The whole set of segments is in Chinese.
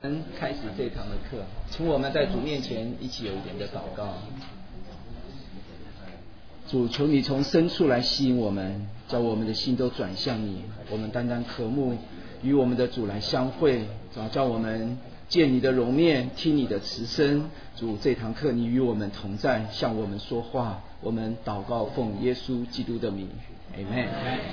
开始这堂的课，请我们在主面前一起有一点的祷告。主，求你从深处来吸引我们，叫我们的心都转向你。我们单单渴慕与我们的主来相会，叫我们见你的容面，听你的慈声。主，这堂课你与我们同在，向我们说话。我们祷告奉耶稣基督的名 ，Amen。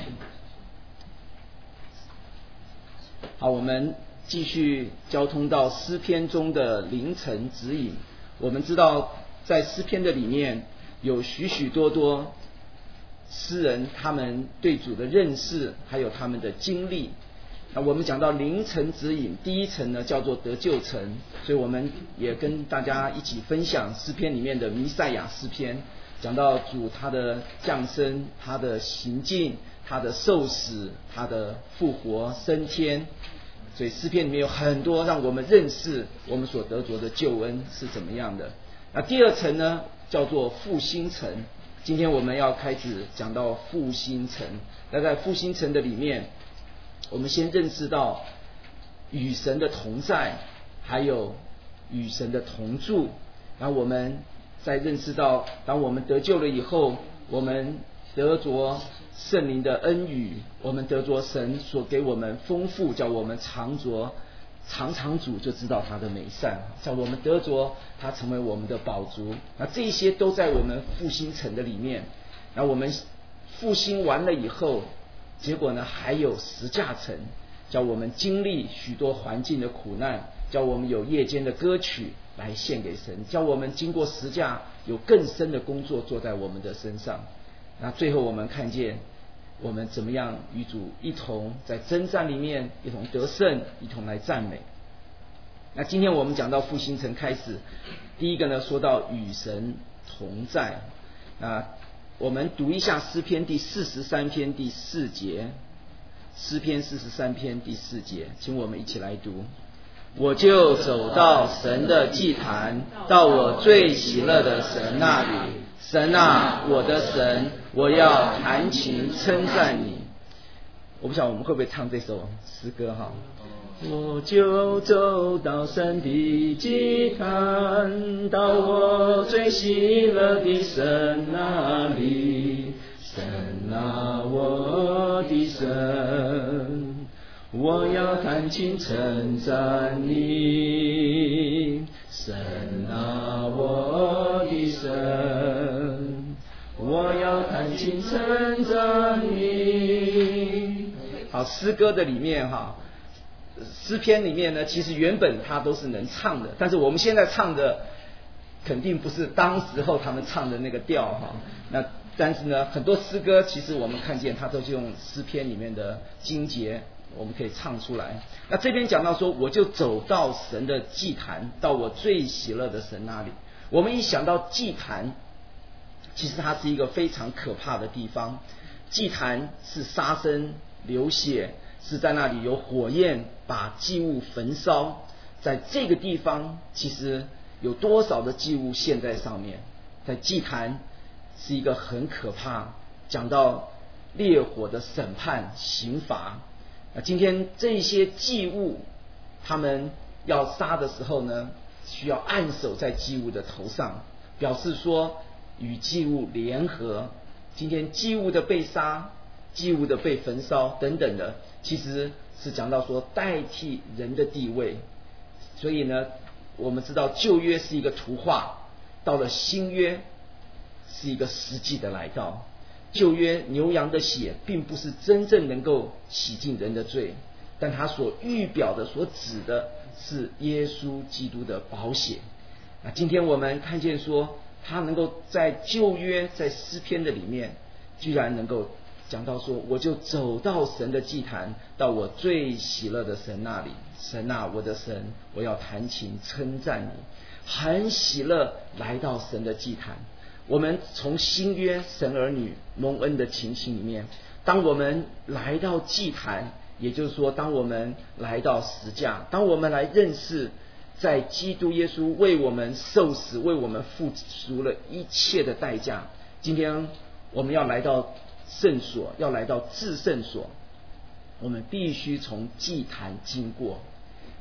好，我们继续交通到诗篇中的凌晨指引。我们知道在诗篇的里面有许许多多诗人他们对主的认识还有他们的经历。那我们讲到凌晨指引，第一层呢叫做得救层，所以我们也跟大家一起分享诗篇里面的弥赛亚诗篇，讲到主他的降生，他的行进，他的受死，他的复活升天。所以诗篇里面有很多让我们认识我们所得着的救恩是怎么样的。那第二层呢叫做复兴层，今天我们要开始讲到复兴层。那在复兴层的里面，我们先认识到与神的同在，还有与神的同住。然后我们再认识到，当我们得救了以后，我们得着圣灵的恩雨，我们得着神所给我们丰富，叫我们尝主就知道他的美善，叫我们得着他成为我们的宝足。那这一些都在我们复兴层的里面。那我们复兴完了以后，结果呢还有十架层，叫我们经历许多环境的苦难，叫我们有夜间的歌曲来献给神，叫我们经过十架有更深的工作做在我们的身上。那最后我们看见我们怎么样与主一同在征战里面一同得胜，一同来赞美。那今天我们讲到复兴层开始，第一个呢说到与神同在。那我们读一下诗篇第43篇第4节，诗篇43篇第4节，请我们一起来读。我就走到神的祭坛，到我最喜乐的神那里。神啊，我的神，我要弹琴称赞你。我不晓得我们会不会唱这首诗歌哈。我就走到神的祭坛，到我最喜乐的神那里。神啊，我的神，我要弹琴称赞你。神啊，我的神，我要弹琴称赞你。好，诗歌的里面哈，诗篇里面呢，其实原本它都是能唱的，但是我们现在唱的肯定不是当时候他们唱的那个调哈。那但是呢，很多诗歌其实我们看见它都是用诗篇里面的经节，我们可以唱出来。那这边讲到说，我就走到神的祭坛，到我最喜乐的神那里。我们一想到祭坛，其实它是一个非常可怕的地方。祭坛是杀生流血，是在那里有火焰把祭物焚烧。在这个地方，其实有多少的祭物献在上面？在祭坛是一个很可怕，讲到烈火的审判刑罚。今天这些祭物他们要杀的时候呢，需要按手在祭物的头上，表示说与祭物联合。今天祭物的被杀，祭物的被焚烧等等的，其实是讲到说代替人的地位。所以呢，我们知道旧约是一个图画，到了新约是一个实际的来到。旧约牛羊的血并不是真正能够洗净人的罪，但它所预表的所指的是耶稣基督的宝血。那今天我们看见说，他能够在旧约在诗篇的里面居然能够讲到说，我就走到神的祭坛，到我最喜乐的神那里。神啊，我的神，我要弹琴称赞你。很喜乐来到神的祭坛。我们从新约神儿女蒙恩的情形里面，当我们来到祭坛，也就是说当我们来到十架，当我们来认识在基督耶稣为我们受死，为我们付出了一切的代价。今天我们要来到圣所，要来到至圣所，我们必须从祭坛经过。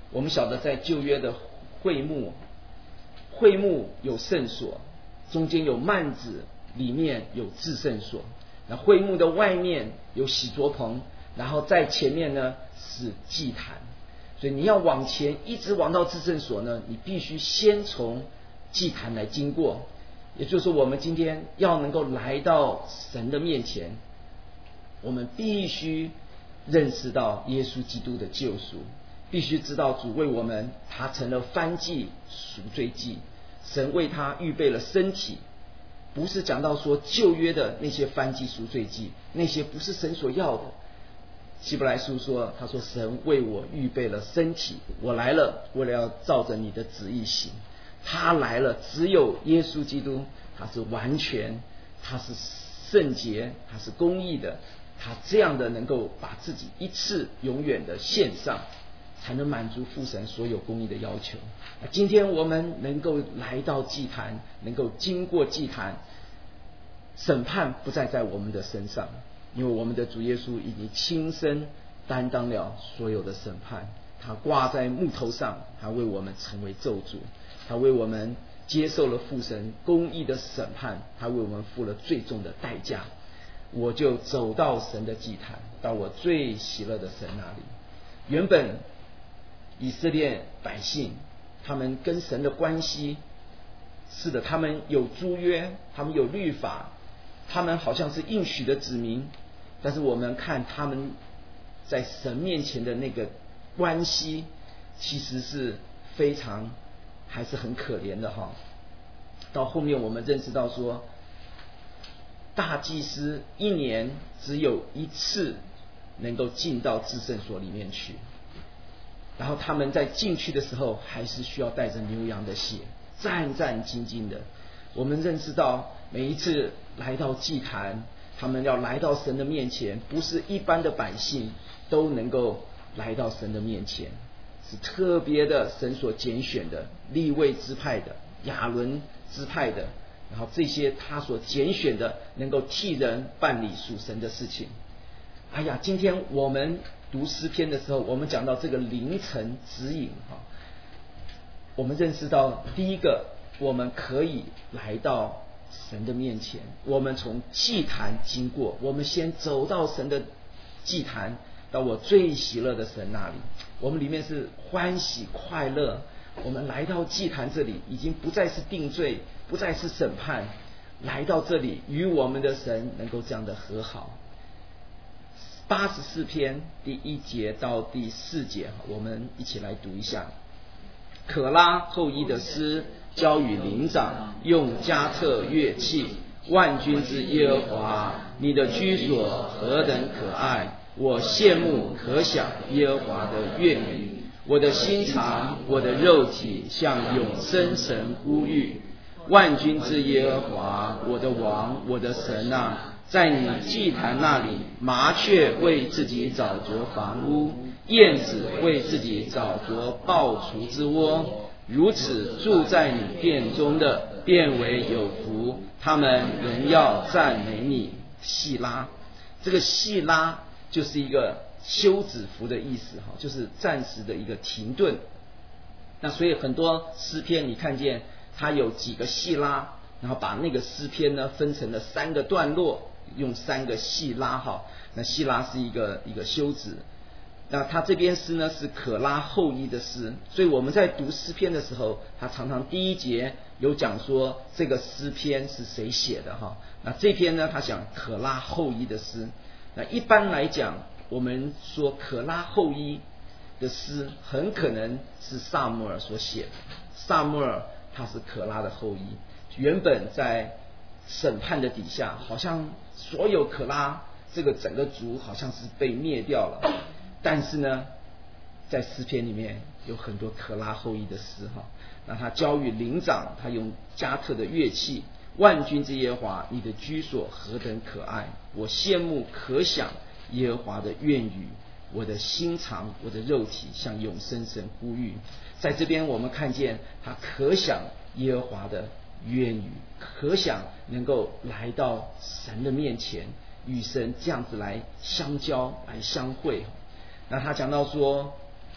我们晓得在旧约的会幕有圣所，中间有幔子，里面有至圣所。那会幕的外面有洗濯棚，然后在前面呢是祭坛。所以你要往前一直往到至圣所呢，你必须先从祭坛来经过。也就是说，我们今天要能够来到神的面前，我们必须认识到耶稣基督的救赎，必须知道主为我们，他成了燔祭赎罪祭，神为他预备了身体。不是讲到说旧约的那些燔祭赎罪祭，那些不是神所要的。希伯来书说，他说神为我预备了身体，我来了，为了要照着你的旨意行。他来了，只有耶稣基督，他是完全，他是圣洁，他是公义的，他这样的能够把自己一次永远的献上，才能满足父神所有公义的要求。今天我们能够来到祭坛，能够经过祭坛，审判不再在我们的身上，因为我们的主耶稣已经亲身担当了所有的审判。他挂在木头上，他为我们成为咒诅，他为我们接受了父神公义的审判，他为我们付了最重的代价。我就走到神的祭坛，到我最喜乐的神那里。原本以色列百姓他们跟神的关系，是的，他们有诸约，他们有律法，他们好像是应许的子民，但是我们看他们在神面前的那个关系，其实是非常还是很可怜的哈。到后面我们认识到说，大祭司一年只有一次能够进到至圣所里面去，然后他们在进去的时候还是需要带着牛羊的血，战战兢兢的。我们认识到每一次来到祭坛，他们要来到神的面前，不是一般的百姓都能够来到神的面前，是特别的神所拣选的利未支派的、亚伦支派的，然后这些他所拣选的能够替人办理属神的事情。哎呀，今天我们读诗篇的时候，我们讲到这个凌晨指引我们认识到第一个，我们可以来到神的面前，我们从祭坛经过，我们先走到神的祭坛，到我最喜乐的神那里，我们里面是欢喜快乐。我们来到祭坛这里，已经不再是定罪，不再是审判，来到这里与我们的神能够这样的和好。84篇第1节到第4节，我们一起来读一下。可拉后裔的诗交与灵长，用加特乐器。万军之耶和华，你的居所何等可爱！我羡慕可想耶和华的愿语。我的心肠，我的肉体向永生神呼吁。万军之耶和华，我的王，我的神啊，在你祭坛那里，麻雀为自己找着房屋，燕子为自己找着抱雏之窝。如此住在你殿中的，便为有福，他们仍要赞美你。细拉，这个细拉就是一个休止符的意思，就是暂时的一个停顿。那所以很多诗篇你看见它有几个细拉，然后把那个诗篇呢分成了3个段落，用3个细拉那细拉是一个休止。那他这边诗呢是可拉后裔的诗，所以我们在读诗篇的时候，他常常第1节有讲说这个诗篇是谁写的那这篇呢他讲可拉后裔的诗。那一般来讲，我们说可拉后裔的诗很可能是撒母耳所写的。撒母耳他是可拉的后裔，原本在审判的底下，好像所有可拉这个整个族好像是被灭掉了，但是呢在诗篇里面有很多可拉后裔的诗那他交与灵长，他用加特的乐器。万军之耶和华，你的居所何等可爱！我羡慕可想耶和华的愿语，我的心肠，我的肉体向永生神呼吁。在这边我们看见他可想耶和华的愿语，可想能够来到神的面前，与神这样子来相交，来相会。那他讲到说，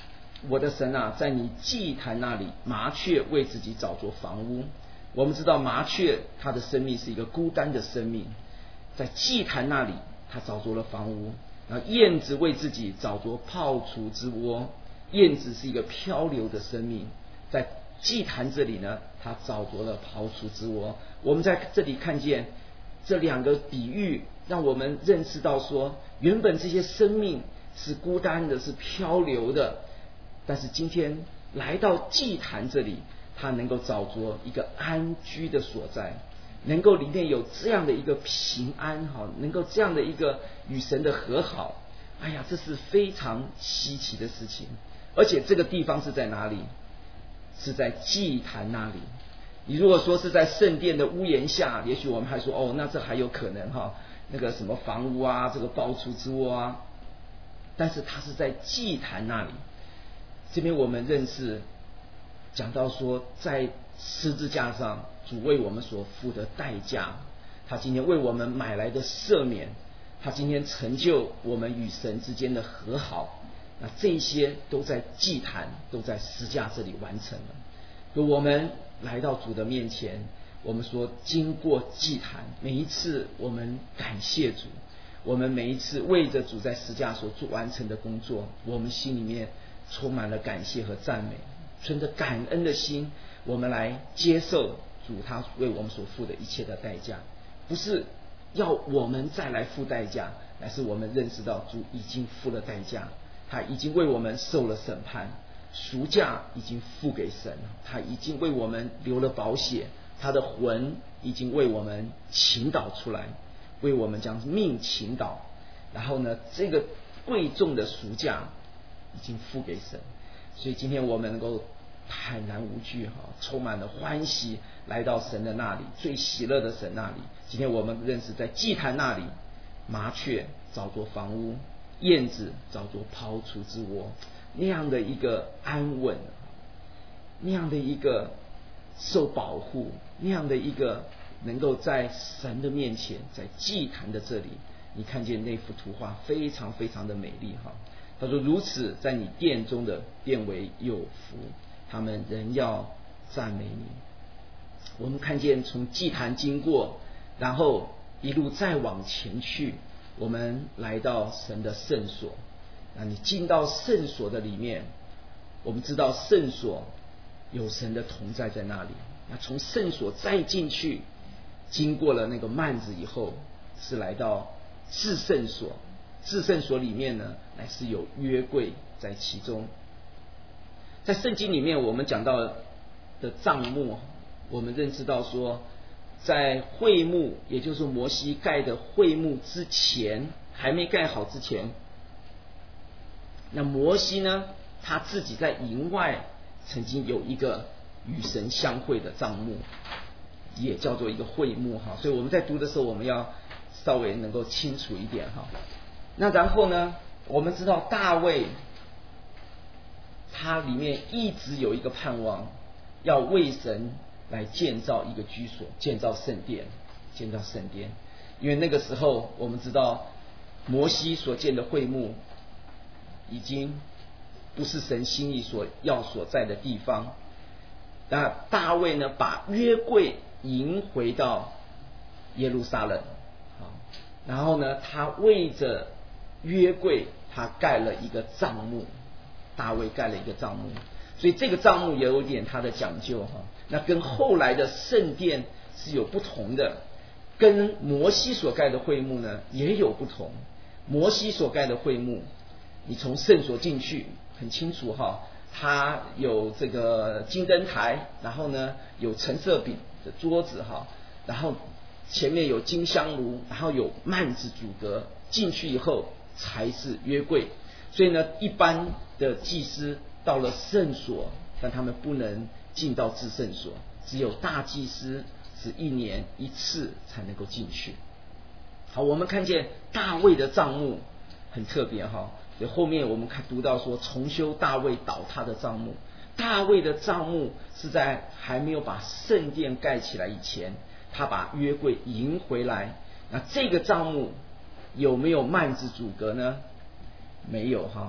我的神啊，在你祭坛那里，麻雀为自己找着房屋。我们知道麻雀它的生命是一个孤单的生命，在祭坛那里它找着了房屋。然后燕子为自己找着泡雏之窝，燕子是一个漂流的生命，在祭坛这里呢，它找着了泡雏之窝。我们在这里看见这两个比喻，让我们认识到说，原本这些生命是孤单的，是漂流的，但是今天来到祭坛这里，它能够找着一个安居的所在，能够里面有这样的一个平安，能够这样的一个与神的和好。哎呀，这是非常稀奇的事情。而且这个地方是在哪里？是在祭坛那里。你如果说是在圣殿的屋檐下，也许我们还说那这还有可能那个什么房屋啊，这个抱雏之窝啊。但是它是在祭坛那里。这边我们认识讲到说，在十字架上主为我们所付的代价，他今天为我们买来的赦免，他今天成就我们与神之间的和好，那这些都在祭坛，都在十字架这里完成了。就我们来到主的面前，我们说经过祭坛，每一次我们感谢主，我们每一次为着主在十字架所做完成的工作，我们心里面充满了感谢和赞美，存着感恩的心，我们来接受主他为我们所付的一切的代价，不是要我们再来付代价，乃是我们认识到主已经付了代价，他已经为我们受了审判，赎价已经付给神，他已经为我们流了宝血，他的魂已经为我们倾倒出来，为我们将命倾倒，然后呢，这个贵重的赎价已经付给神。所以今天我们能够坦然无惧充满了欢喜来到神的那里，最喜乐的神那里。今天我们认识在祭坛那里，麻雀找着房屋，燕子找着泡雏之窝，那样的一个安稳，那样的一个受保护，那样的一个能够在神的面前，在祭坛的这里，你看见那幅图画非常非常的美丽他说如此在你殿中的变为有福，他们仍要赞美你。我们看见从祭坛经过，然后一路再往前去，我们来到神的圣所。那你进到圣所的里面，我们知道圣所有神的同在在那里。那从圣所再进去，经过了那个幔子以后，是来到至圣所。至圣所里面呢，乃是有约柜在其中。在圣经里面我们讲到的帐幕，我们认知到说，在会幕，也就是摩西盖的会幕之前，还没盖好之前，那摩西呢，他自己在营外曾经有一个与神相会的帐幕，也叫做一个会幕所以我们在读的时候，我们要稍微能够清楚一点那然后呢，我们知道大卫他里面一直有一个盼望，要为神来建造一个居所，建造圣殿。因为那个时候我们知道摩西所建的会幕已经不是神心意所在的地方。那大卫呢，把约柜迎回到耶路撒冷，然后呢，他为着约柜，他盖了一个帐幕。大卫盖了一个帐幕，所以这个帐幕也有点它的讲究那跟后来的圣殿是有不同的，跟摩西所盖的会幕呢也有不同。摩西所盖的会幕，你从圣所进去很清楚它有这个金灯台，然后呢有陈设饼的桌子然后前面有金香炉，然后有幔子阻隔，进去以后才是约柜。所以呢，一般的祭司到了圣所，但他们不能进到至圣所，只有大祭司是1年1次才能够进去。好，我们看见大卫的帐幕很特别所以后面我们读到说，重修大卫倒塌的帐幕。大卫的帐幕是在还没有把圣殿盖起来以前，他把约柜迎回来。那这个帐幕有没有幔子阻隔呢？没有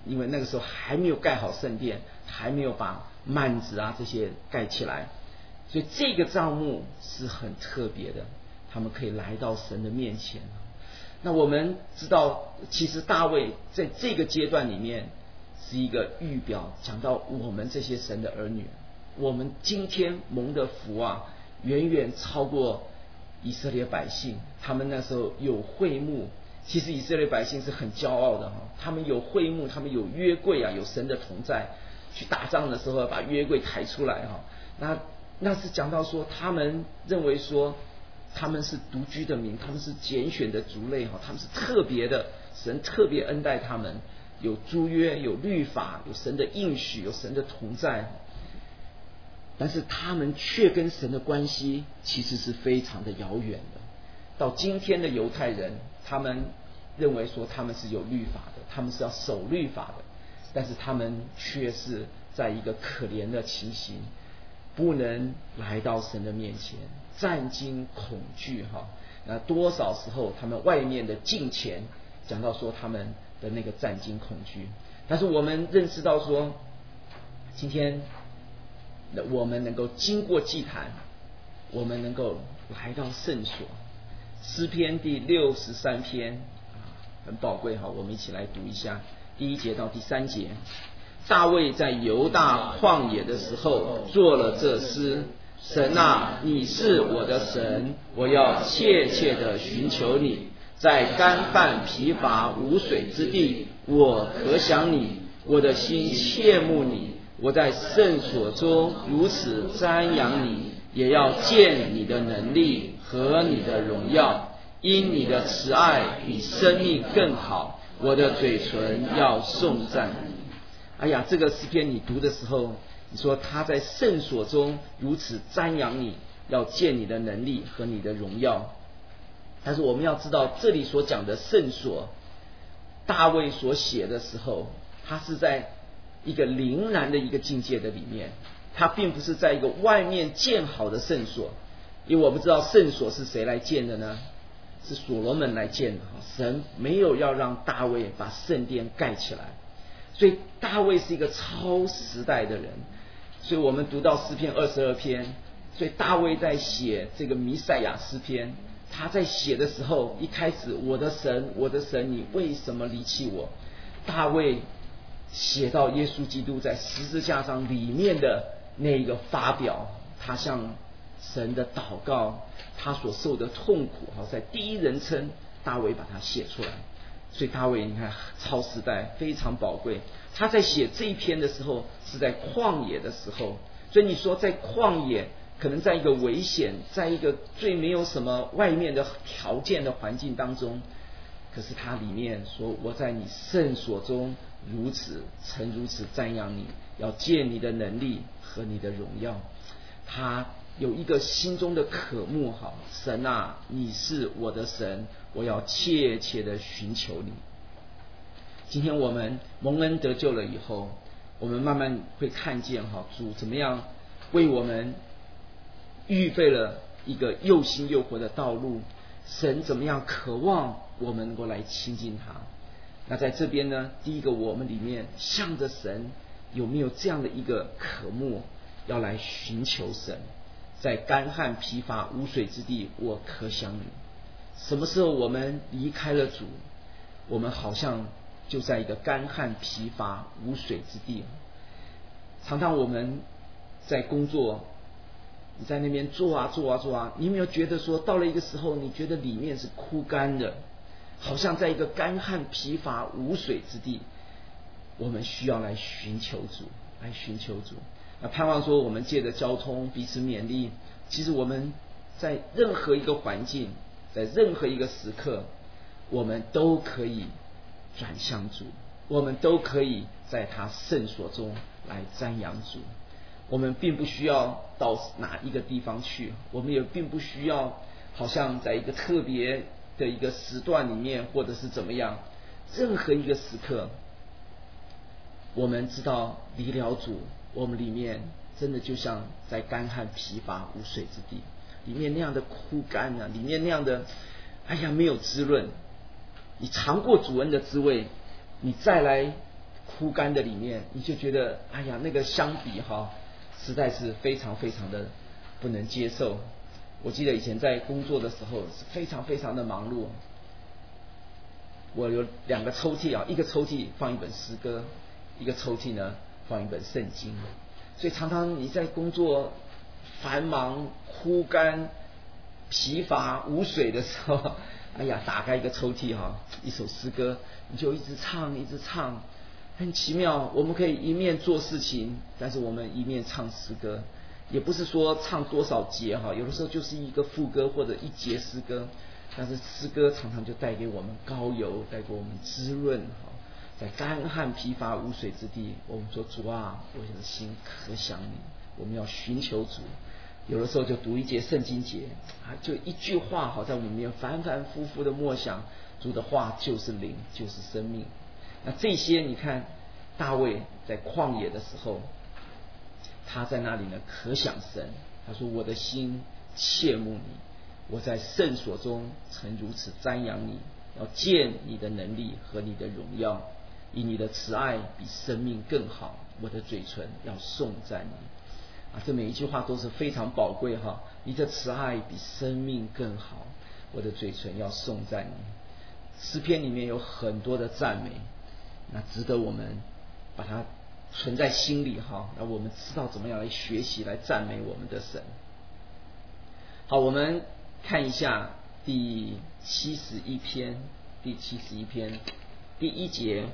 因为那个时候还没有盖好圣殿，还没有把幔子啊这些盖起来，所以这个帐幕是很特别的，他们可以来到神的面前。那我们知道，其实大卫在这个阶段里面是一个预表，讲到我们这些神的儿女，我们今天蒙的福啊，远远超过以色列百姓。他们那时候有会幕，其实以色列百姓是很骄傲的，他们有会幕，他们有约柜啊，有神的同在，去打仗的时候把约柜抬出来。那是讲到说，他们认为说他们是独居的民，他们是拣选的族类，他们是特别的，神特别恩待他们，有诸约，有律法，有神的应许，有神的同在。但是他们却跟神的关系其实是非常的遥远的。到今天的犹太人，他们认为说他们是有律法的，他们是要守律法的，但是他们却是在一个可怜的情形，不能来到神的面前，战惊恐惧。那多少时候他们外面的敬虔，讲到说他们的那个战惊恐惧。但是我们认识到说，今天我们能够经过祭坛，我们能够来到圣所。诗篇第63篇很宝贵，我们一起来读一下第1节到第3节。大卫在犹大旷野的时候做了这诗：神啊，你是我的神，我要切切的寻求你。在干旱疲乏无水之地，我可想你，我的心切慕你。我在圣所中如此瞻仰你，也要见你的能力和你的荣耀。因你的慈爱比生命更好，我的嘴唇要颂赞你。哎呀，这个诗篇你读的时候，你说他在圣所中如此瞻仰你，要见你的能力和你的荣耀。但是我们要知道，这里所讲的圣所，大卫所写的时候，他是在一个陵然的一个境界的里面，他并不是在一个外面建好的圣所。因为我们知道圣所是谁来建的呢？是所罗门来建的。神没有要让大卫把圣殿盖起来，所以大卫是一个超时代的人。所以我们读到诗篇22篇，所以大卫在写这个弥赛亚诗篇，他在写的时候，一开始我的神，我的神，你为什么离弃我？大卫写到耶稣基督在十字架上里面的那个发表，他向神的祷告，他所受的痛苦，在第一人称大卫把它写出来。所以大卫你看超时代，非常宝贵。他在写这一篇的时候是在旷野的时候，所以你说在旷野，可能在一个危险，在一个最没有什么外面的条件的环境当中，可是他里面说，我在你圣所中如此瞻仰你，要见你的能力和你的荣耀。他有一个心中的渴慕，神啊，你是我的神，我要切切的寻求你。今天我们蒙恩得救了以后，我们慢慢会看见主怎么样为我们预备了一个又新又活的道路，神怎么样渴望我们能够来亲近他。那在这边呢，第一个我们里面向着神有没有这样的一个渴慕，要来寻求神。在干旱疲乏无水之地，我可想你。什么时候我们离开了主，我们好像就在一个干旱疲乏无水之地。常常我们在工作，你在那边做啊，你有没有觉得说到了一个时候，你觉得里面是枯干的，好像在一个干旱疲乏无水之地。我们需要来寻求主，那盼望说我们借着交通彼此勉励。其实我们在任何一个环境，在任何一个时刻，我们都可以转向主，我们都可以在他圣所中来瞻仰主。我们并不需要到哪一个地方去，我们也并不需要好像在一个特别的一个时段里面，或者是怎么样。任何一个时刻，我们知道离了主，我们里面真的就像在干旱疲乏无水之地，里面那样的枯干啊，里面那样的没有滋润。你尝过主恩的滋味，你再来枯干的里面，你就觉得哎呀，那个相比实在是非常非常的不能接受。我记得以前在工作的时候是非常非常的忙碌，我有2个抽屉一个抽屉放一本诗歌，一个抽屉呢放一本圣经，所以常常你在工作繁忙、枯干、疲乏、无水的时候，哎呀，打开一个抽屉一首诗歌，你就一直唱，一直唱，很奇妙。我们可以一面做事情，但是我们一面唱诗歌，也不是说唱多少节有的时候就是一个副歌或者一节诗歌，但是诗歌常常就带给我们膏油，带给我们滋润在干旱疲乏无水之地，我们说主啊，我的心可想你，我们要寻求主。有的时候就读一节圣经节就一句话在我们里面反反复复的默想，主的话就是灵，就是生命。那这些你看大卫在旷野的时候，他在那里呢可想神，他说我的心切慕你，我在圣所中曾如此瞻仰你，要见你的能力和你的荣耀，以你的慈爱比生命更好，我的嘴唇要颂赞你。这每一句话都是非常宝贵你的慈爱比生命更好，我的嘴唇要颂赞你。诗篇里面有很多的赞美，那值得我们把它存在心里那我们知道怎么样来学习来赞美我们的神。好，我们看一下第71篇第1节，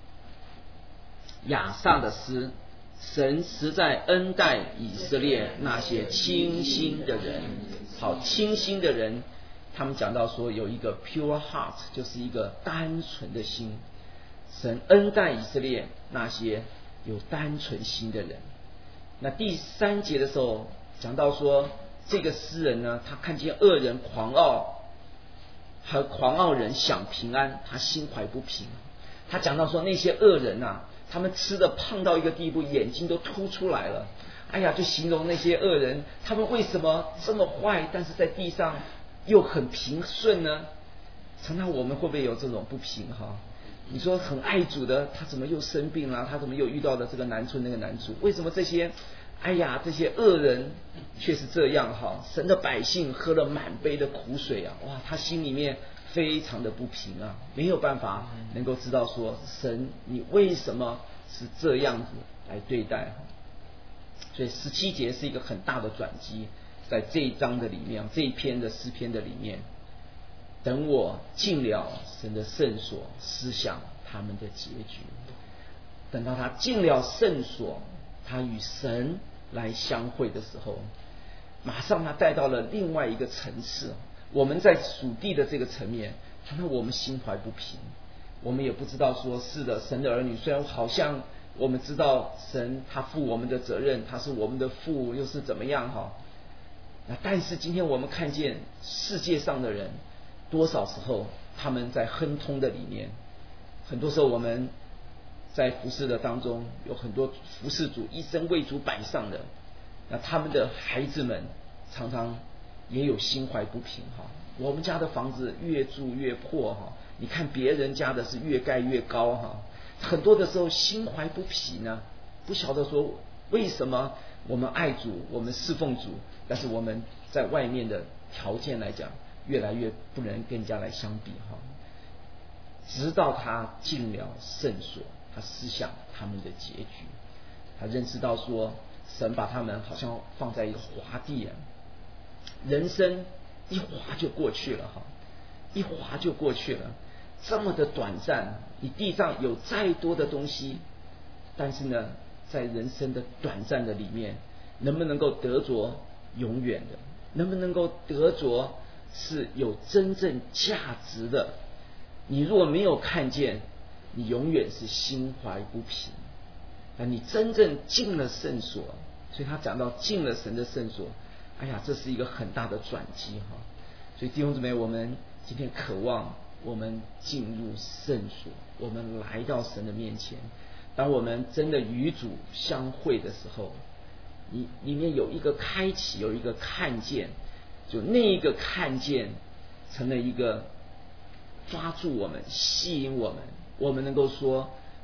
亚萨的诗，神实在恩待以色列那些清心的人。好，清心的人，他们讲到说有一个 pure heart， 就是一个单纯的心。神恩待以色列那些有单纯心的人。那第3节的时候讲到说，这个诗人呢，他看见恶人狂傲和狂傲人享平安，他心怀不平。他讲到说那些恶人他们吃的胖到一个地步，眼睛都凸出来了。哎呀，就形容那些恶人，他们为什么这么坏，但是在地上又很平顺呢？常常我们会不会有这种不平你说很爱主的，他怎么又生病了？他怎么又遇到了这个难处那个难处？为什么这些这些恶人却是这样神的百姓喝了满杯的苦水哇，他心里面非常的不平没有办法能够知道说神你为什么是这样子来对待。所以17节是一个很大的转机，在这一章的里面，这一篇的诗篇的里面，等我进了神的圣所，思想他们的结局。等到他进了圣所，他与神来相会的时候，马上他带到了另外一个层次。我们在属地的这个层面，常常我们心怀不平，我们也不知道说是的，神的儿女虽然好像我们知道神他负我们的责任，他是我们的父，又是怎么样那但是今天我们看见世界上的人，多少时候他们在亨通的里面，很多时候我们在服侍的当中，有很多服侍主一生为主摆上的，那他们的孩子们常常也有心怀不平我们家的房子越住越破你看别人家的是越盖越高很多的时候心怀不平呢，不晓得说为什么我们爱主，我们侍奉主，但是我们在外面的条件来讲，越来越不能跟人家来相比直到他进了圣所，他思想他们的结局，他认识到说神把他们好像放在一个滑地人生一滑就过去了一滑就过去了，这么的短暂。你地上有再多的东西，但是呢，在人生的短暂的里面，能不能够得着永远的？能不能够得着是有真正价值的？你如果没有看见，你永远是心怀不平。你真正进了圣所，所以他讲到进了神的圣所，哎呀，这是一个很大的转机所以弟兄姊妹，我们今天渴望我们进入圣所，我们来到神的面前。当我们真的与主相会的时候，你里面有一个开启，有一个看见，就那一个看见成了一个抓住我们，吸引我们，我们能够说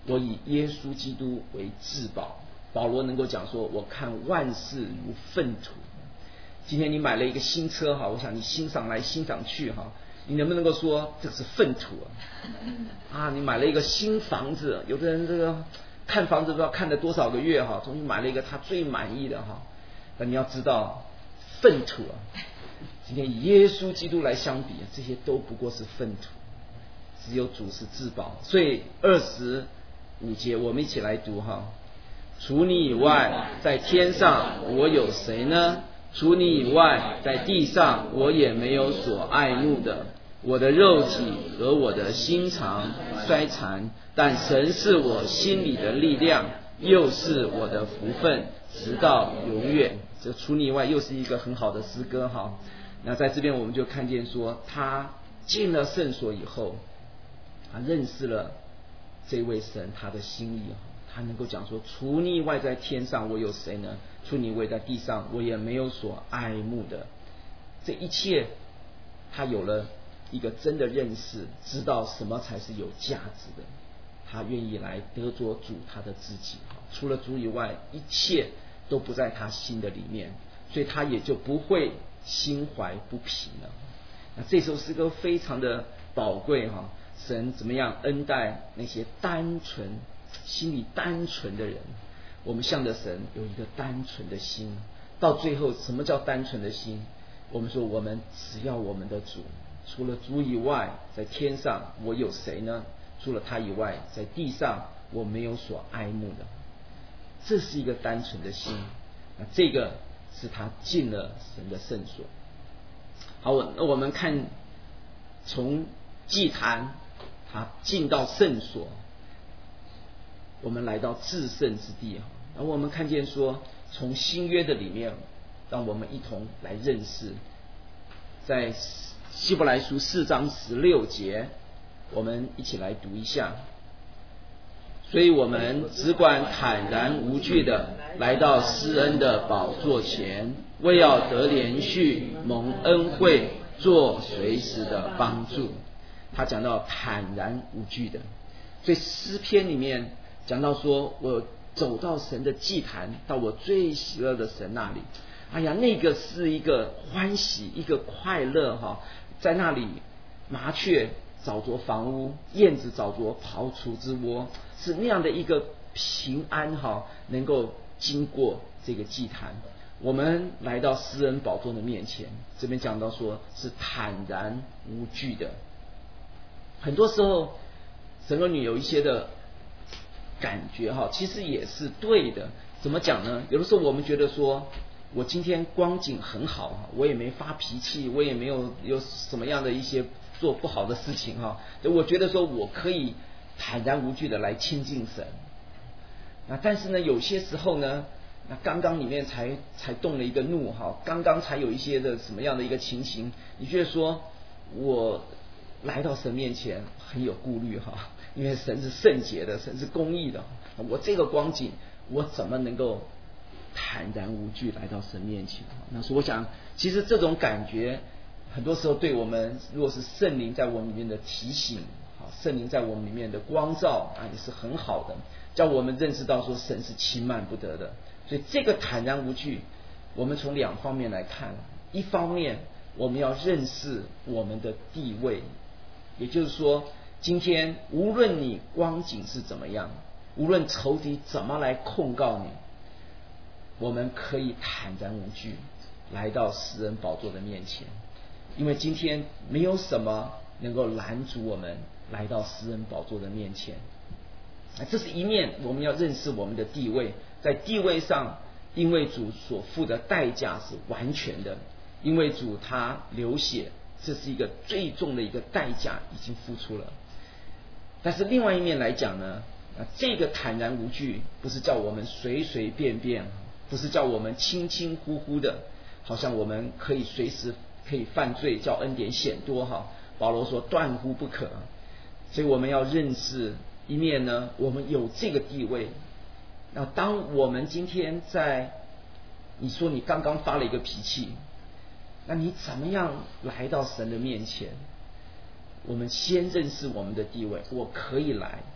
我以耶稣基督为至宝。保罗能够讲说，我看万事如粪土。今天你买了一个新车哈，我想你欣赏来欣赏去哈，你能不能够说这是粪土啊？你买了一个新房子，有的人这个看房子不知道看了多少个月哈，终于买了一个他最满意的哈。但你要知道，粪土啊，今天以耶稣基督来相比，这些都不过是粪土，只有主是至宝。所以25节我们一起来读哈。除你以外，在天上我有谁呢？除你以外，在地上我也没有所爱慕的。我的肉体和我的心肠衰残，但神是我心里的力量，又是我的福分，直到永远。这除你以外又是一个很好的诗歌哈。那在这边我们就看见说，他进了圣所以后，他认识了这位神他的心意，他能够讲说，除你以外，在天上我有谁呢？除你以外，在地上我也没有所爱慕的。这一切他有了一个真的认识，知道什么才是有价值的，他愿意来得着主他的自己。除了主以外，一切都不在他心的里面，所以他也就不会心怀不平了。那这首诗歌非常的宝贵哈，神怎么样恩待那些单纯心里单纯的人？我们向着神有一个单纯的心。到最后，什么叫单纯的心？我们说，我们只要我们的主，除了主以外，在天上我有谁呢？除了他以外，在地上我没有所爱慕的。这是一个单纯的心。那这个是他进了神的圣所。好，那我们看从祭坛他进到圣所，我们来到至圣之地。然后我们看见说，从新约的里面，让我们一同来认识，在希伯来书4章16节，我们一起来读一下。所以我们只管坦然无惧的来到施恩的宝座前，为要得连续蒙恩惠，做随时的帮助。他讲到坦然无惧的，所以诗篇里面讲到说，我走到神的祭坛，到我最喜乐的神那里，哎呀，那个是一个欢喜，一个快乐哈，在那里麻雀找着房屋，燕子找着刨除之窝，是那样的一个平安哈，能够经过这个祭坛。我们来到施恩宝座的面前，这边讲到说是坦然无惧的。很多时候神儿女有一些的感觉哈，其实也是对的。怎么讲呢？有的时候我们觉得说，我今天光景很好，我也没发脾气，我也没有什么样的一些做不好的事情哈，我觉得说我可以坦然无惧的来亲近神。那但是呢，有些时候呢，那刚刚里面才动了一个怒哈，刚刚才有一些的什么样的一个情形，你觉得说我来到神面前很有顾虑哈，因为神是圣洁的，神是公义的，我这个光景我怎么能够坦然无惧来到神面前？那所以我想，其实这种感觉很多时候对我们，如果是圣灵在我们里面的提醒，圣灵在我们里面的光照也是很好的，叫我们认识到说神是轻慢不得的。所以这个坦然无惧，我们从2方面来看。一方面，我们要认识我们的地位，也就是说，今天无论你光景是怎么样，无论仇敌怎么来控告你，我们可以坦然无惧来到施恩宝座的面前，因为今天没有什么能够拦阻我们来到施恩宝座的面前。这是一面，我们要认识我们的地位，在地位上，因为主所付的代价是完全的，因为主他流血，这是一个最重的一个代价已经付出了。但是另外一面来讲呢，这个坦然无惧不是叫我们随随便便，不是叫我们轻轻忽忽的，好像我们可以随时可以犯罪，叫恩典显多哈。保罗说断乎不可。所以我们要认识一面呢，我们有这个地位。那当我们今天在，你说你刚刚发了一个脾气，那你怎么样来到神的面前？我们先认识我们的地位，我可以来，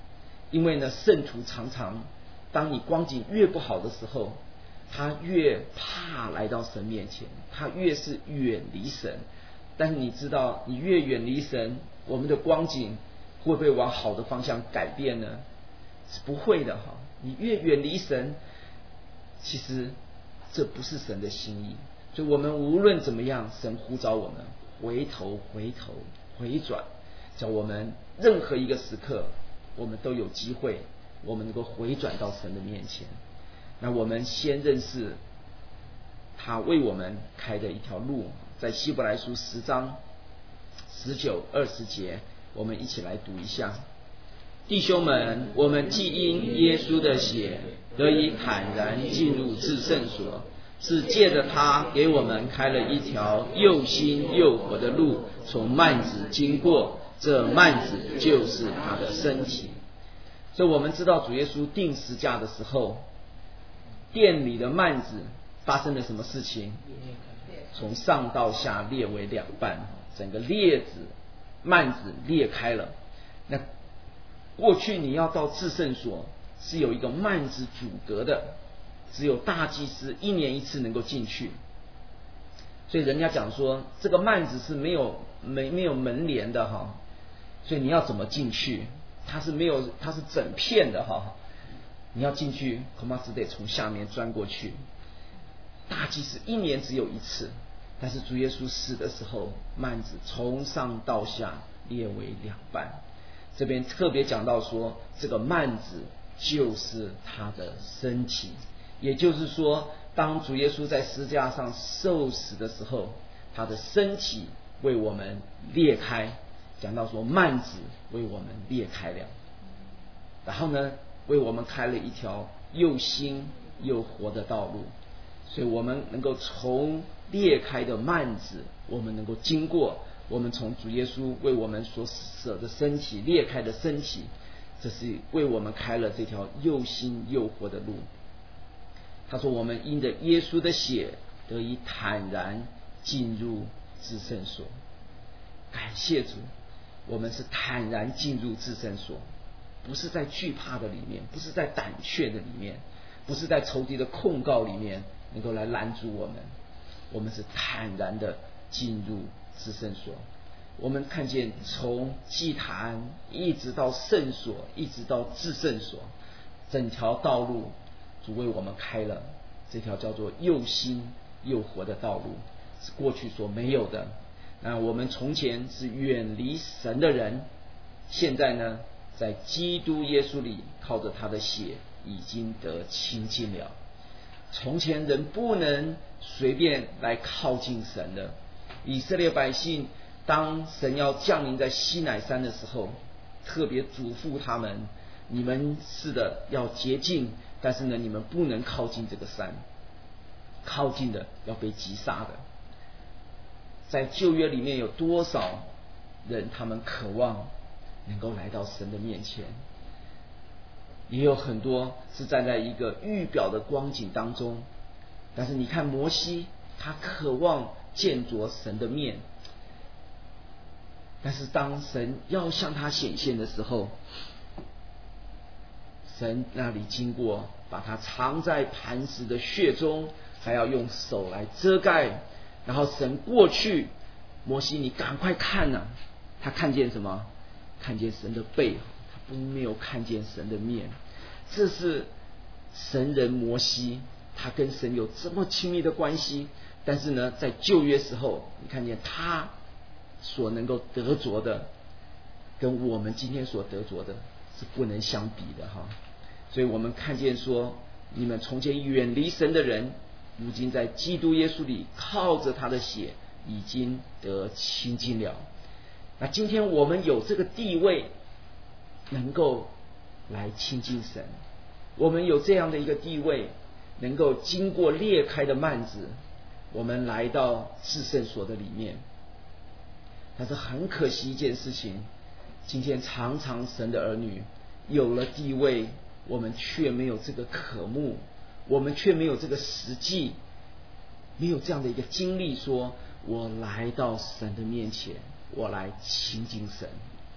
因为呢，圣徒常常当你光景越不好的时候，他越怕来到神面前，他越是远离神。但是你知道，你越远离神，我们的光景会不会往好的方向改变呢？是不会的哈。你越远离神，其实这不是神的心意。所以我们无论怎么样，神呼召我们回头回转，叫我们任何一个时刻，我们都有机会，我们能够回转到神的面前。那我们先认识他为我们开的一条路，在希伯来书10章19、20节，我们一起来读一下。弟兄们，我们既因耶稣的血得以坦然进入至圣所，是借着他给我们开了一条又新又活的路，从幔子经过，这幔子就是他的身体。所以我们知道主耶稣钉十字架的时候，殿里的幔子发生了什么事情？从上到下裂为两半，整个幔子裂开了。那过去你要到至圣所是有一个幔子阻隔的，只有大祭司1年1次能够进去。所以人家讲说这个幔子是没有门帘的哈，所以你要怎么进去？它是整片的哈，你要进去恐怕只得从下面钻过去。大祭司1年只有1次，但是主耶稣死的时候，幔子从上到下裂为两半。这边特别讲到说，这个幔子就是他的身体，也就是说，当主耶稣在十字架上受死的时候，他的身体为我们裂开，讲到说幔子为我们裂开了，然后呢，为我们开了一条又新又活的道路，所以我们能够从裂开的幔子，我们能够经过，我们从主耶稣为我们所舍的身体裂开的身体，这是为我们开了这条又新又活的路。他说我们因着耶稣的血得以坦然进入至圣所。感谢主，我们是坦然进入至圣所，不是在惧怕的里面，不是在胆怯的里面，不是在仇敌的控告里面能够来拦阻我们，我们是坦然的进入至圣所。我们看见从祭坛一直到圣所，一直到至圣所，整条道路主为我们开了这条叫做又新又活的道路，是过去所没有的。那我们从前是远离神的人，现在呢，在基督耶稣里靠着他的血已经得清净了。从前人不能随便来靠近神的，以色列百姓当神要降临在西乃山的时候，特别嘱咐他们，你们是的要洁净，但是呢，你们不能靠近这个山，靠近的要被击杀的。在旧约里面有多少人他们渴望能够来到神的面前，也有很多是站在一个预表的光景当中。但是你看摩西，他渴望见着神的面，但是当神要向他显现的时候，神那里经过，把他藏在磐石的穴中，还要用手来遮盖。然后神过去，摩西你赶快看啊，他看见什么？看见神的背，他没有看见神的面。这是神人摩西，他跟神有这么亲密的关系，但是呢，在旧约时候，你看见他所能够得着的，跟我们今天所得着的是不能相比的哈。所以我们看见说，你们从前远离神的人，如今在基督耶稣里靠着他的血已经得清净了。那今天我们有这个地位，能够来亲近神，我们有这样的一个地位，能够经过裂开的幔子，我们来到至圣所的里面。但是很可惜一件事情，今天常常神的儿女有了地位，我们却没有这个渴慕，我们却没有这个实际，没有这样的一个经历，说我来到神的面前，我来亲近神。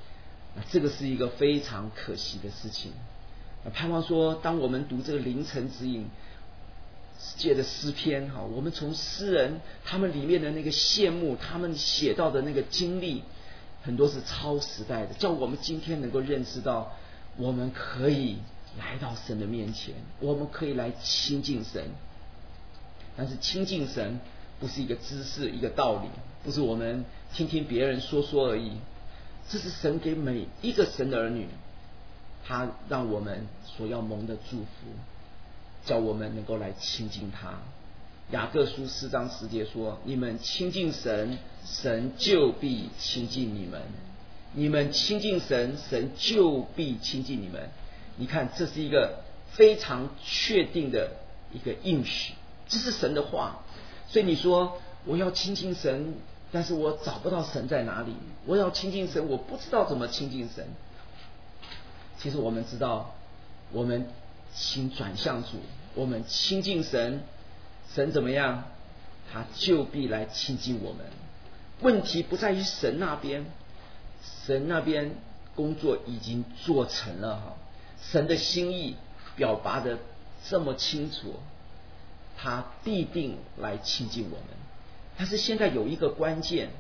那这个是一个非常可惜的事情。盼望说，当我们读这个凌晨指引借的诗篇，我们从诗人他们里面的那个羡慕，他们写到的那个经历，很多是超时代的，叫我们今天能够认识到，我们可以来到神的面前，我们可以来亲近神。但是亲近神不是一个知识，一个道理，不是我们听听别人说说而已，这是神给每一个神的儿女，他让我们所要蒙的祝福，叫我们能够来亲近他。雅各书4章10节说，你们亲近神，神就必亲近你们。你们亲近神，神就必亲近你们。你看，这是一个非常确定的一个应许，这是神的话。所以你说我要亲近神，但是我找不到神在哪里，我要亲近神，我不知道怎么亲近神。其实我们知道，我们请转向主，我们亲近神，神怎么样，他就必来亲近我们。问题不在于神那边，神那边工作已经做成了，神的心意表达的这么清楚，他必定来亲近我们。但是现在有一个关键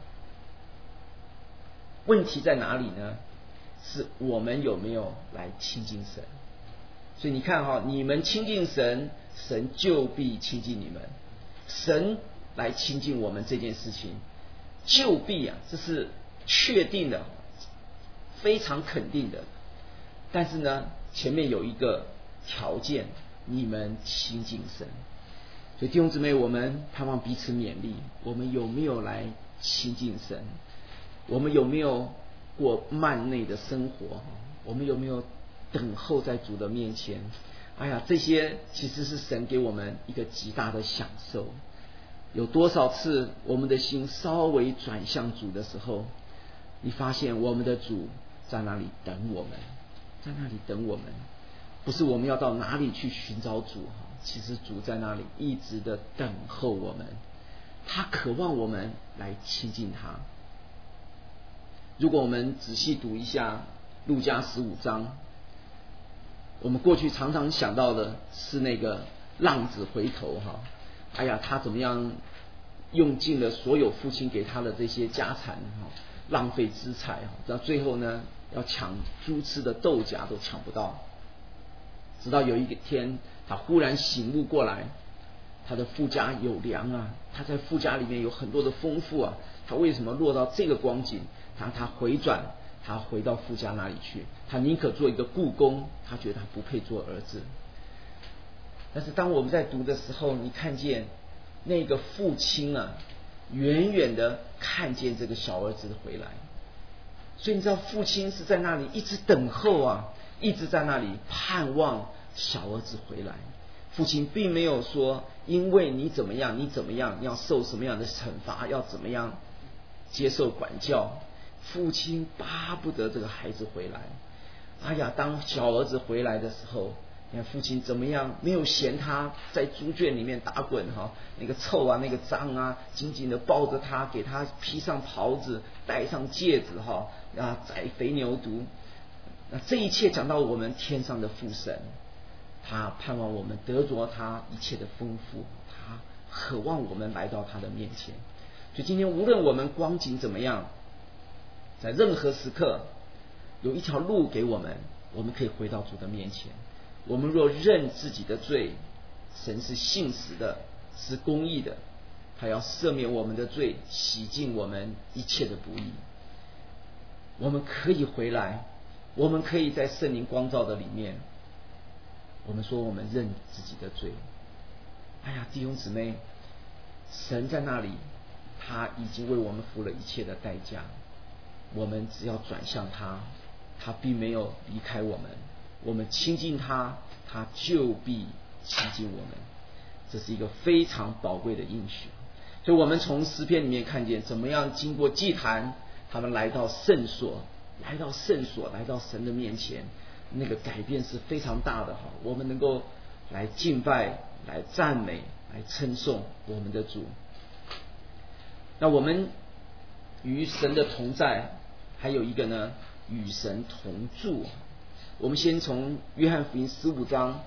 问题在哪里呢？是我们有没有来亲近神。所以你看你们亲近神，神就必亲近你们。神来亲近我们这件事情就必这是确定的，非常肯定的。但是呢，前面有一个条件，你们亲近神。所以弟兄姊妹，我们盼望彼此勉励，我们有没有来亲近神？我们有没有过慢内的生活？我们有没有等候在主的面前？这些其实是神给我们一个极大的享受。有多少次我们的心稍微转向主的时候，你发现我们的主在那里等我们，在那里等我们。不是我们要到哪里去寻找主，其实主在那里一直的等候我们，他渴望我们来亲近他。如果我们仔细读一下路加15章，我们过去常常想到的是那个浪子回头他怎么样用尽了所有父亲给他的这些家产浪费资财到最后呢，要抢猪吃的豆荚都抢不到。直到有一天他忽然醒悟过来，他的父家有粮他在父家里面有很多的丰富他为什么落到这个光景？他回转，他回到父家那里去，他宁可做一个雇工，他觉得他不配做儿子。但是当我们在读的时候，你看见那个父亲远远的看见这个小儿子回来，所以你知道父亲是在那里一直等候一直在那里盼望小儿子回来。父亲并没有说因为你怎么样你怎么样要受什么样的惩罚，要怎么样接受管教。父亲巴不得这个孩子回来。当小儿子回来的时候，你看父亲怎么样没有嫌他在猪圈里面打滚那个臭那个脏紧紧的抱着他，给他披上袍子，戴上戒指宰肥牛犊。那这一切讲到我们天上的父神，他盼望我们得着他一切的丰富，他渴望我们来到他的面前。所以今天无论我们光景怎么样，在任何时刻有一条路给我们，我们可以回到主的面前。我们若认自己的罪，神是信实的，是公义的，他要赦免我们的罪，洗净我们一切的不义。我们可以回来，我们可以在圣灵光照的里面，我们说我们认自己的罪。弟兄姊妹，神在那里，他已经为我们付了一切的代价，我们只要转向他，他并没有离开我们，我们亲近他，他就必亲近我们。这是一个非常宝贵的应许。所以我们从诗篇里面看见怎么样经过祭坛，他们来到圣所，来到神的面前，那个改变是非常大的我们能够来敬拜，来赞美，来称颂我们的主。那我们与神的同在还有一个呢， 与神同住。我们先从约翰福音15章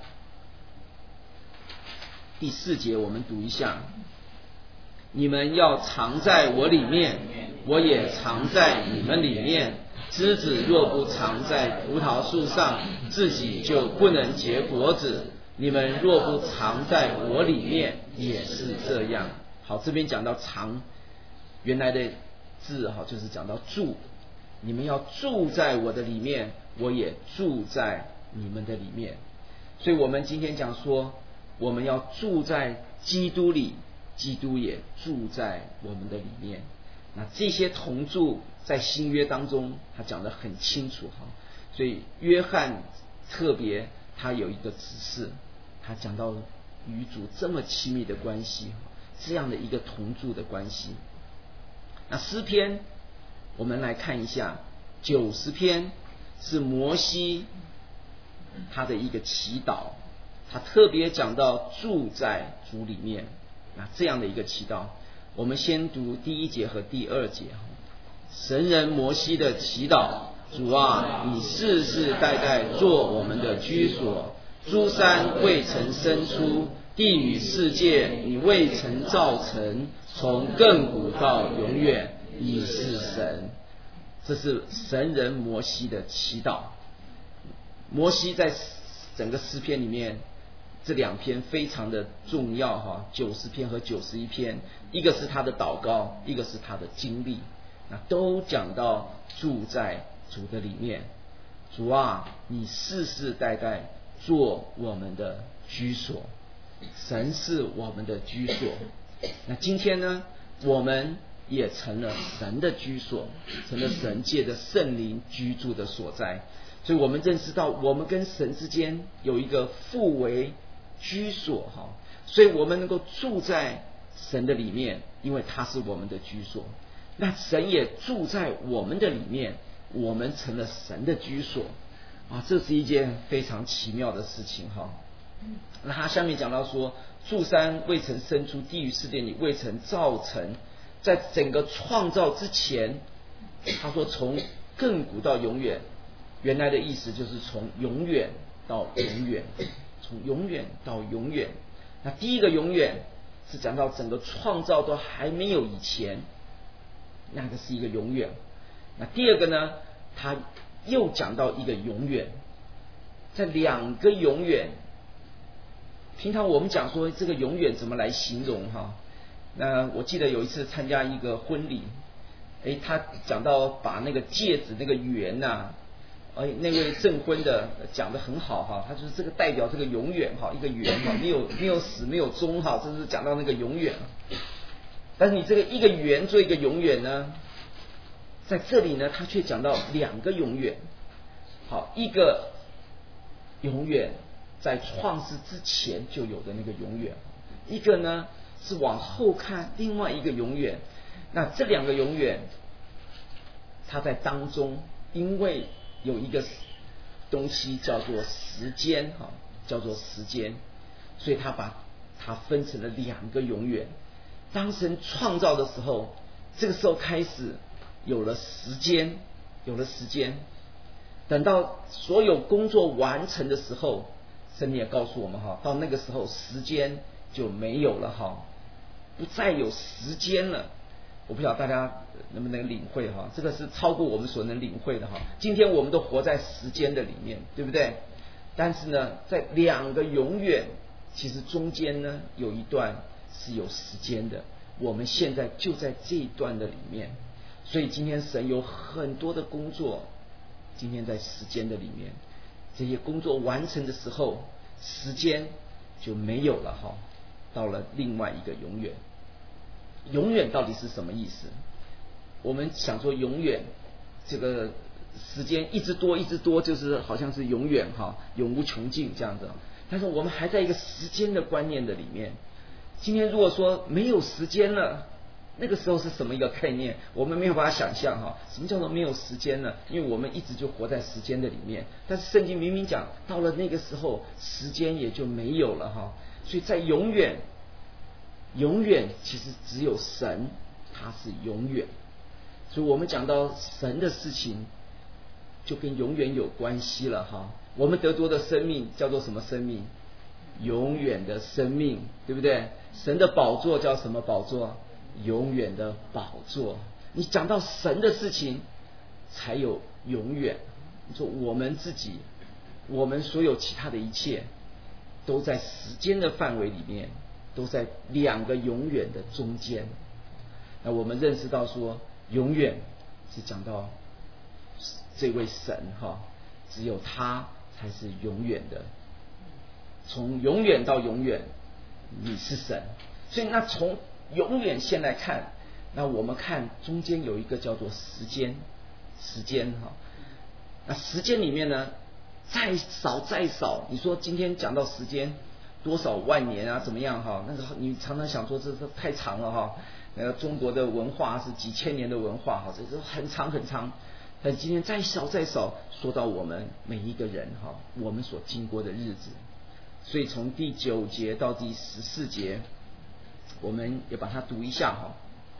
第4节我们读一下：你们要常在我里面，我也常在你们里面。枝子若不常在葡萄树上，自己就不能结果子。你们若不常在我里面，也是这样。好，这边讲到常，原来的字就是讲到住。你们要住在我的里面，我也住在你们的里面。所以我们今天讲说，我们要住在基督里，基督也住在我们的里面。那这些同住在新约当中他讲得很清楚所以约翰特别他有一个指示，他讲到与主这么亲密的关系，这样的一个同住的关系。那诗篇我们来看一下，90篇是摩西他的一个祈祷，他特别讲到住在主里面，那这样的一个祈祷。我们先读第1节和第2节。神人摩西的祈祷：主啊，你世世代代做我们的居所，诸山未曾生出，地与世界你未曾造成，从亘古到永远，你是神。这是神人摩西的祈祷。摩西在整个诗篇里面，这2篇非常的重要90篇和91篇，一个是他的祷告，一个是他的经历，那都讲到住在主的里面。主啊，你世世代代做我们的居所，神是我们的居所。那今天呢，我们也成了神的居所，成了神借着圣灵居住的所在。所以我们认识到我们跟神之间有一个互为居所所以我们能够住在神的里面，因为他是我们的居所。那神也住在我们的里面，我们成了神的居所这是一件非常奇妙的事情那他下面讲到说，诸山未曾生出，地狱世界你未曾造成，在整个创造之前，他说从亘古到永远，原来的意思就是从永远到永远，从永远到永远。那第一个永远是讲到整个创造都还没有以前，那个是一个永远。那第二个呢，他又讲到一个永远，在2个永远。平常我们讲说这个永远怎么来形容那我记得有一次参加一个婚礼，他讲到把那个戒指那个圆那位证婚的讲得很好他就是这个代表这个永远一个圆没有始没有终这是讲到那个永远。但是你这个一个圆做一个永远呢，在这里呢他却讲到2个永远。一个永远在创世之前就有的那个永远，一个呢是往后看另外一个永远。那这2个永远它在当中，因为有一个东西叫做时间叫做时间，所以他把它分成了2个永远。当神创造的时候，这个时候开始有了时间，等到所有工作完成的时候，神也告诉我们到那个时候时间就没有了不再有时间了。我不晓得大家能不能领会这个是超过我们所能领会的今天我们都活在时间的里面，对不对？但是呢，在2个永远，其实中间呢有一段是有时间的，我们现在就在这一段的里面。所以今天神有很多的工作，今天在时间的里面，这些工作完成的时候，时间就没有了到了另外一个永远。永远到底是什么意思？我们想说永远这个时间一直多，就是好像是永远永无穷尽这样子。但是我们还在一个时间的观念的里面。今天如果说没有时间了，那个时候是什么一个概念？我们没有办法想象什么叫做没有时间呢？因为我们一直就活在时间的里面。但是圣经明明讲到了那个时候，时间也就没有了所以在永远其实只有神，他是永远。所以我们讲到神的事情， 就跟永远有关系了哈。我们得着的生命叫做什么生命？永远的生命，对不对？神的宝座叫什么宝座？永远的宝座。你讲到神的事情才有永远。你说我们自己，我们所有其他的一切都在时间的范围里面，都在两个永远的中间。那我们认识到说，永远是讲到这位神哈，只有他才是永远的。从永远到永远，你是神。所以那从永远先来看，那我们看中间有一个叫做时间哈。那时间里面呢，再少，你说今天讲到时间多少万年啊，怎么样哈？那个你常常想说这太长了哈。中国的文化是几千年的文化哈，这是很长很长。但今天再少，说到我们每一个人哈，我们所经过的日子。所以从第9节到第14节，我们也把它读一下哈。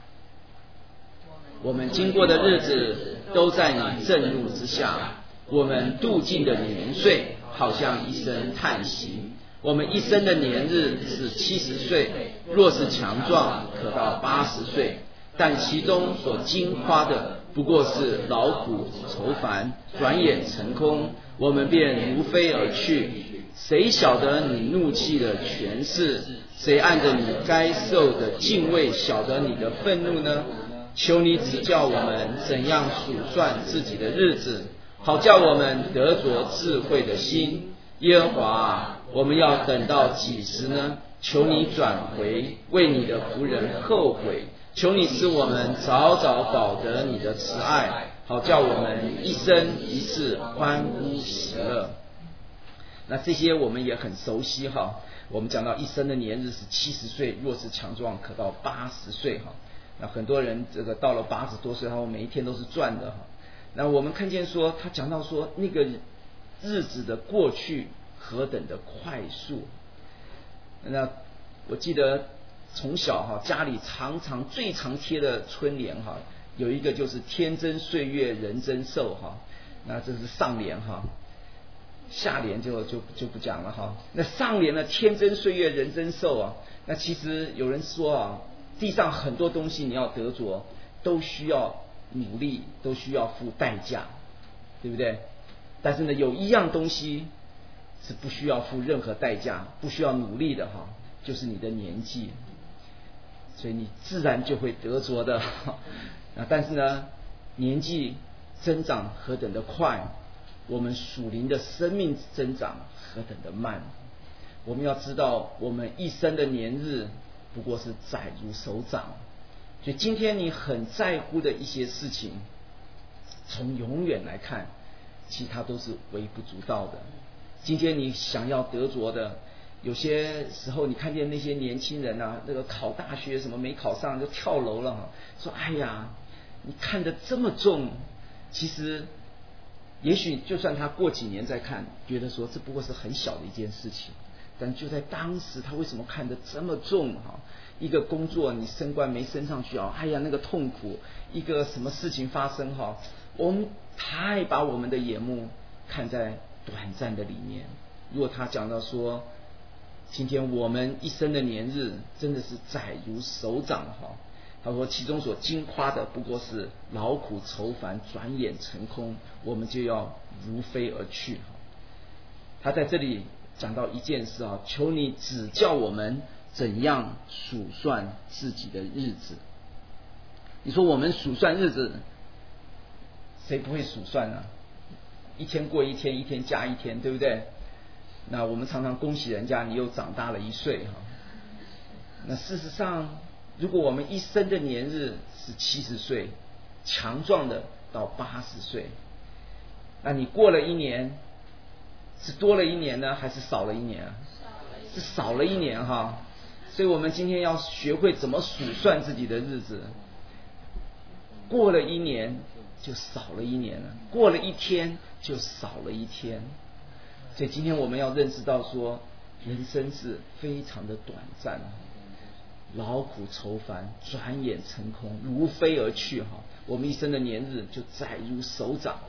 我们经过的日子都在你震怒之下，我们度尽的年岁好像一声叹息。我们一生的年日是70岁，若是强壮可到80岁，但其中所经夸的不过是劳苦愁烦，转眼成空，我们便如飞而去。谁晓得你怒气的权势？谁按着你该受的敬畏晓得你的愤怒呢？求你指教我们怎样数算自己的日子，好叫我们得着智慧的心。耶和华啊，我们要等到几时呢？求你转回，为你的仆人后悔。求你使我们早早饱得你的慈爱，好叫我们一生一世欢呼喜乐。那这些我们也很熟悉哈。我们讲到一生的年日是70岁，若是强壮可到80岁哈。那很多人这个到了80多岁，他们每一天都是赚的哈。那我们看见说，他讲到说那个日子的过去何等的快速。那我记得从小哈，家里最常贴的春联哈，有一个就是天增岁月人增寿哈。那这是上联哈。下联就不讲了哈。那上联呢，天增岁月人增寿啊。那其实有人说啊，地上很多东西你要得着，都需要努力，都需要付代价，对不对？但是呢，有一样东西是不需要付任何代价，不需要努力的哈，就是你的年纪。所以你自然就会得着的。但是呢，年纪增长何等的快，我们属灵的生命增长何等的慢。我们要知道，我们一生的年日不过是载如手掌。所以今天你很在乎的一些事情，从永远来看，其他都是微不足道的。今天你想要得着的，有些时候你看见那些年轻人啊，那个考大学什么没考上就跳楼了，说哎呀，你看得这么重。其实也许就算他过几年再看，觉得说这不过是很小的一件事情，但就在当时他为什么看得这么重哈？一个工作你升官没升上去啊，哎呀那个痛苦，一个什么事情发生哈，我们太把我们的眼目看在短暂的里面。如果他讲到说，今天我们一生的年日真的是载如手掌哈。他说其中所经夸的不过是劳苦愁烦，转眼成空，我们就要如飞而去。他在这里讲到一件事啊，求你指教我们怎样数算自己的日子。你说我们数算日子，谁不会数算呢？一天过一天，一天加一天，对不对？那我们常常恭喜人家，你又长大了1岁哈。那事实上，如果我们一生的年日是70岁，强壮的到80岁，那你过了一年，是多了一年呢，还是少了一年啊？是少了一年哈。所以我们今天要学会怎么数算自己的日子。过了一年就少了一年了，过了一天就少了一天。所以今天我们要认识到说，人生是非常的短暂，劳苦愁烦，转眼成空，如飞而去哈。我们一生的年日就载如手掌。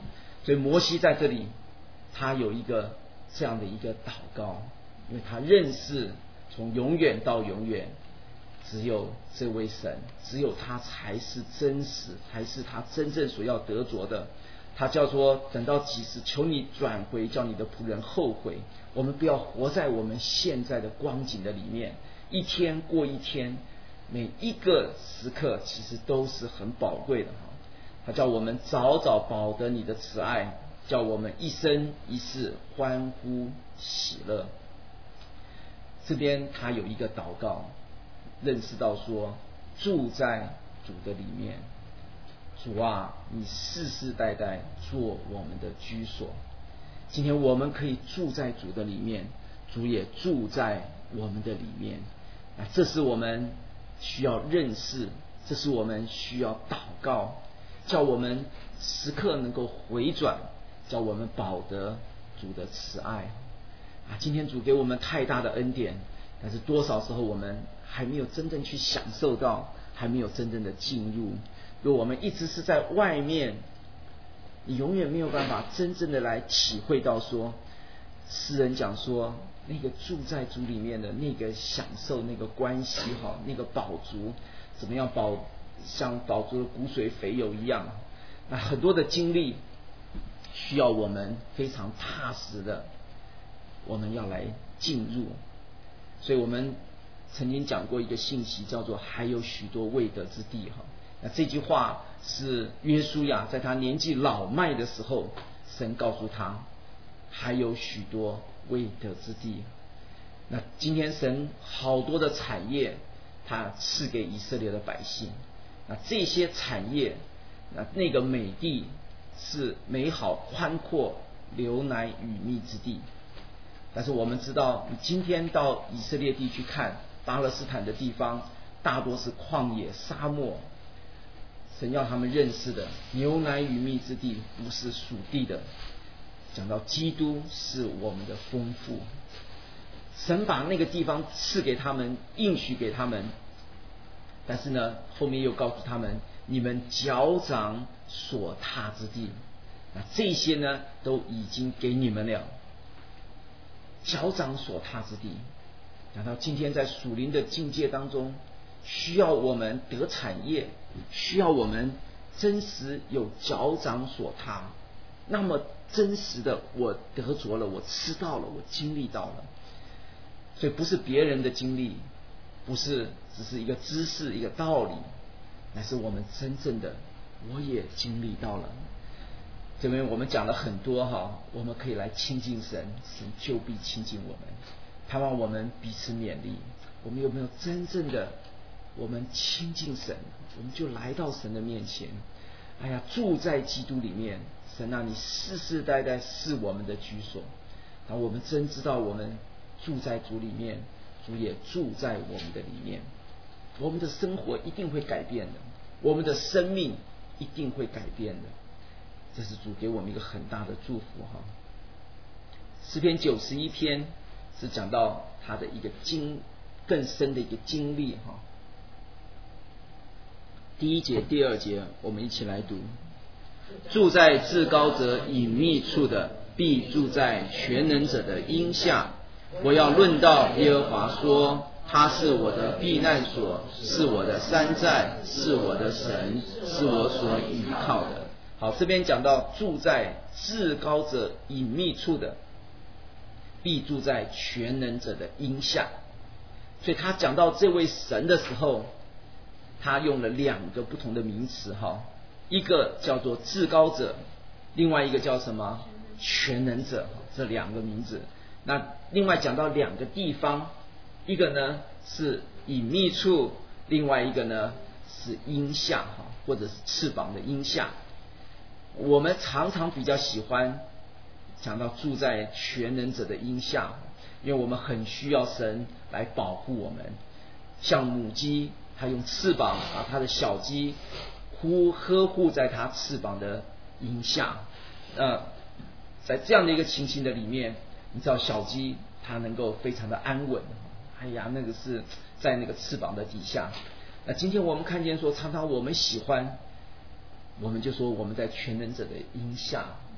所以摩西在这里他有一个这样的一个祷告，因为他认识从永远到永远只有这位神，只有他才是真实，才是他真正所要得着的。他叫做等到几时，求你转回，叫你的仆人后悔。我们不要活在我们现在的光景的里面，一天过一天，每一个时刻其实都是很宝贵的。他叫我们早早保得你的慈爱，叫我们一生一世欢呼喜乐。这边他有一个祷告，认识到说住在主的里面，主啊，你世世代代做我们的居所。今天我们可以住在主的里面，主也住在我们的里面。这是我们需要认识，这是我们需要祷告，叫我们时刻能够回转，叫我们保得主的慈爱。今天主给我们太大的恩典，但是多少时候我们还没有真正去享受到，还没有真正的进入。如果我们一直是在外面，你永远没有办法真正的来体会到说，诗人讲说那个住在主里面的那个享受，那个关系那个饱足，怎么样像饱足的骨髓肥油一样。那很多的经历需要我们非常踏实的，我们要来进入。所以我们曾经讲过一个信息，叫做还有许多未得之地。那这句话是约书亚在他年纪老迈的时候，神告诉他还有许多未得之地。那今天神好多的产业他赐给以色列的百姓，那这些产业，那个美地是美好宽阔流奶与蜜之地。但是我们知道，你今天到以色列地去看，巴勒斯坦的地方大多是旷野沙漠。神要他们认识的牛奶与蜜之地不是属地的，讲到基督是我们的丰富。神把那个地方赐给他们，应许给他们，但是呢，后面又告诉他们，你们脚掌所踏之地，那这些呢都已经给你们了。脚掌所踏之地，讲到今天在属灵的境界当中，需要我们得产业，需要我们真实有脚掌所踏，那么真实的我得着了，我吃到了，我经历到了。所以不是别人的经历，不是只是一个知识一个道理，乃是我们真正的我也经历到了。这边我们讲了很多我们可以来亲近神，神就必亲近我们。盼望我们彼此勉励，我们有没有真正的我们亲近神，我们就来到神的面前。住在基督里面，神啊，你世世代代是我们的居所。然后我们真知道我们住在主里面，主也住在我们的里面，我们的生活一定会改变的，我们的生命一定会改变的。这是主给我们一个很大的祝福诗篇91篇是讲到他的一个更深的一个经历第一节第二节我们一起来读。住在至高者隐秘处的，必住在全能者的荫下。我要论到耶和华说，他是我的避难所，是我的山寨，是我的神，是我所倚靠的。好，这边讲到住在至高者隐秘处的，必住在全能者的荫下。所以他讲到这位神的时候，他用了两个不同的名词一个叫做至高者，另外一个叫什么？全能者，这两个名字。那另外讲到两个地方，一个呢是隐秘处，另外一个呢是荫下或者是翅膀的荫下。我们常常比较喜欢讲到住在全能者的荫下，因为我们很需要神来保护我们。像母鸡，它用翅膀把它的小鸡呵护在它翅膀的荫下。在这样的一个情形的里面，你知道小鸡它能够非常的安稳，那个是在那个翅膀的底下。那今天我们看见说，常常我们喜欢，我们就说我们在全能者的荫下。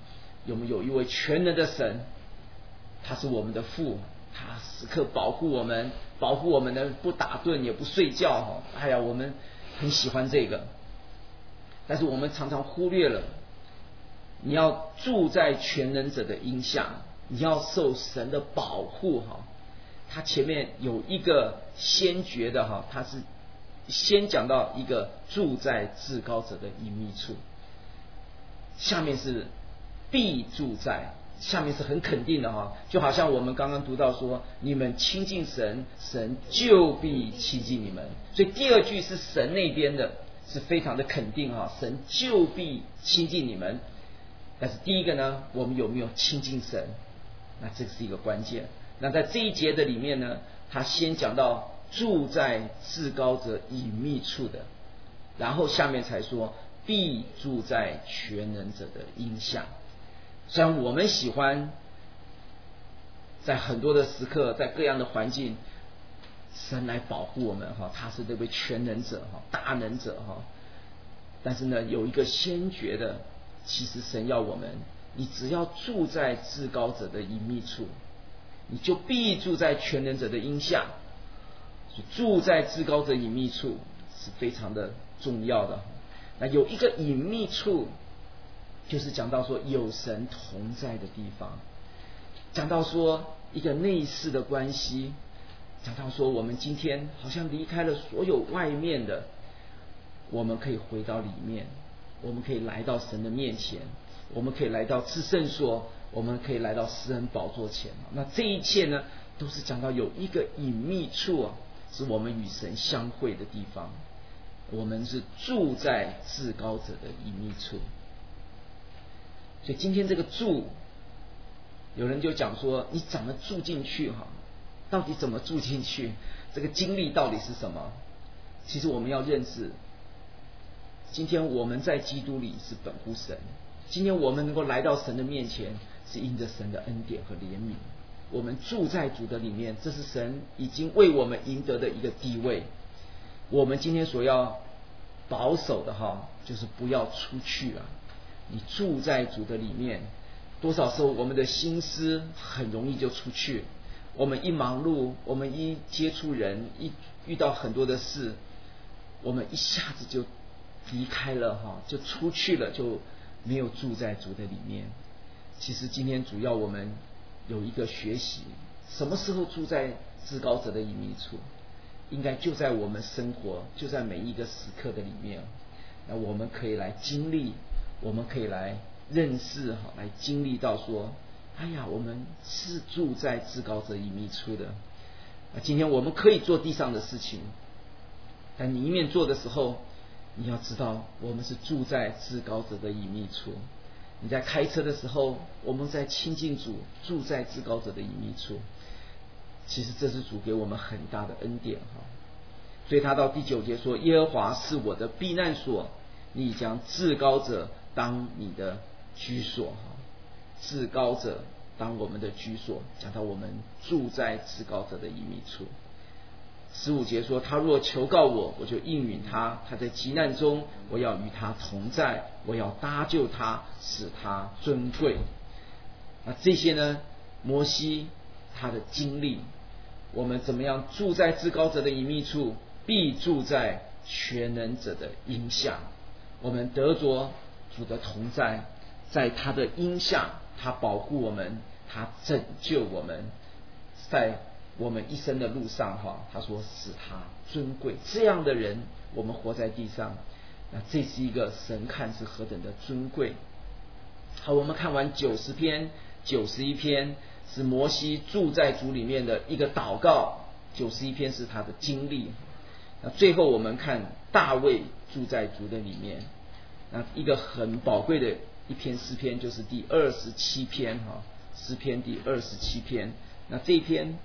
我们有一位全能的神，他是我们的父，他时刻保护我们，保护我们的不打盹也不睡觉。哎呀，我们很喜欢这个，但是我们常常忽略了，你要住在全能者的荫下，你要受神的保护。他前面有一个先决的，他是先讲到一个住在至高者的隐秘处，下面是必住在，下面是很肯定的，就好像我们刚刚读到说，你们亲近神，神就必亲近你们。所以第二句是神那边的，是非常的肯定，神就必亲近你们。但是第一个呢，我们有没有亲近神？那这是一个关键。那在这一节的里面呢，他先讲到住在至高者隐秘处的，然后下面才说必住在全能者的荫下。虽然我们喜欢在很多的时刻，在各样的环境，神来保护我们，他是这位全能者，大能者，但是呢，有一个先决的，其实神要我们，你只要住在至高者的隐秘处，你就必住在全能者的荫下。住在至高者隐秘处是非常的重要的。那有一个隐秘处，就是讲到说有神同在的地方，讲到说一个内室的关系，讲到说我们今天好像离开了所有外面的，我们可以回到里面，我们可以来到神的面前，我们可以来到至圣所，我们可以来到施恩宝座前。那这一切呢，都是讲到有一个隐秘处，是我们与神相会的地方。我们是住在至高者的隐秘处。所以今天这个住，有人就讲说，你怎么住进去？到底怎么住进去？这个经历到底是什么？其实我们要认识，今天我们在基督里是本乎神，今天我们能够来到神的面前，是因着神的恩典和怜悯。我们住在主的里面，这是神已经为我们赢得的一个地位。我们今天所要保守的就是不要出去啊！你住在主的里面，多少时候我们的心思很容易就出去。我们一忙碌，我们一接触人，一遇到很多的事，我们一下子就离开了就出去了，就没有住在主的里面。其实今天主要我们有一个学习，什么时候住在至高者的隐秘处？应该就在我们生活，就在每一个时刻的里面。那我们可以来经历，我们可以来认识，来经历到说，哎呀，我们是住在至高者隐秘处的。今天我们可以做地上的事情，但你一面做的时候，你要知道我们是住在至高者的隐秘处。你在开车的时候，我们在亲近主，住在至高者的隐秘处。其实这是主给我们很大的恩典。所以他到第9节说，耶和华是我的避难所，你将至高者当你的居所。至高者当我们的居所，讲到我们住在至高者的隐秘处。15节说，他若求告我，我就应允他，他在急难中，我要与他同在，我要搭救他，使他尊贵。那这些呢，摩西他的经历，我们怎么样住在至高者的隐秘处，必住在全能者的荫下。我们得着主的同在，在他的荫下，他保护我们，他拯救我们，在我们一生的路上他说使他尊贵。这样的人，我们活在地上，那这是一个神看是何等的尊贵。好，我们看完90篇、91篇是摩西住在主里面的一个祷告，91篇是他的经历。那最后我们看大卫住在主的里面，那一个很宝贵的一篇诗篇就是第27篇诗篇第27篇。那这一篇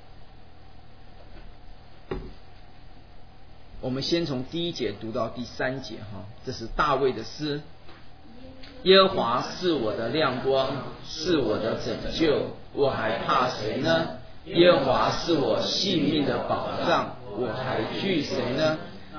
我们先从第1节读到第3节这是大卫的诗。耶和华是我的亮光，是我的拯救，我还怕谁呢？耶和华是我性命的保障，我还惧谁呢？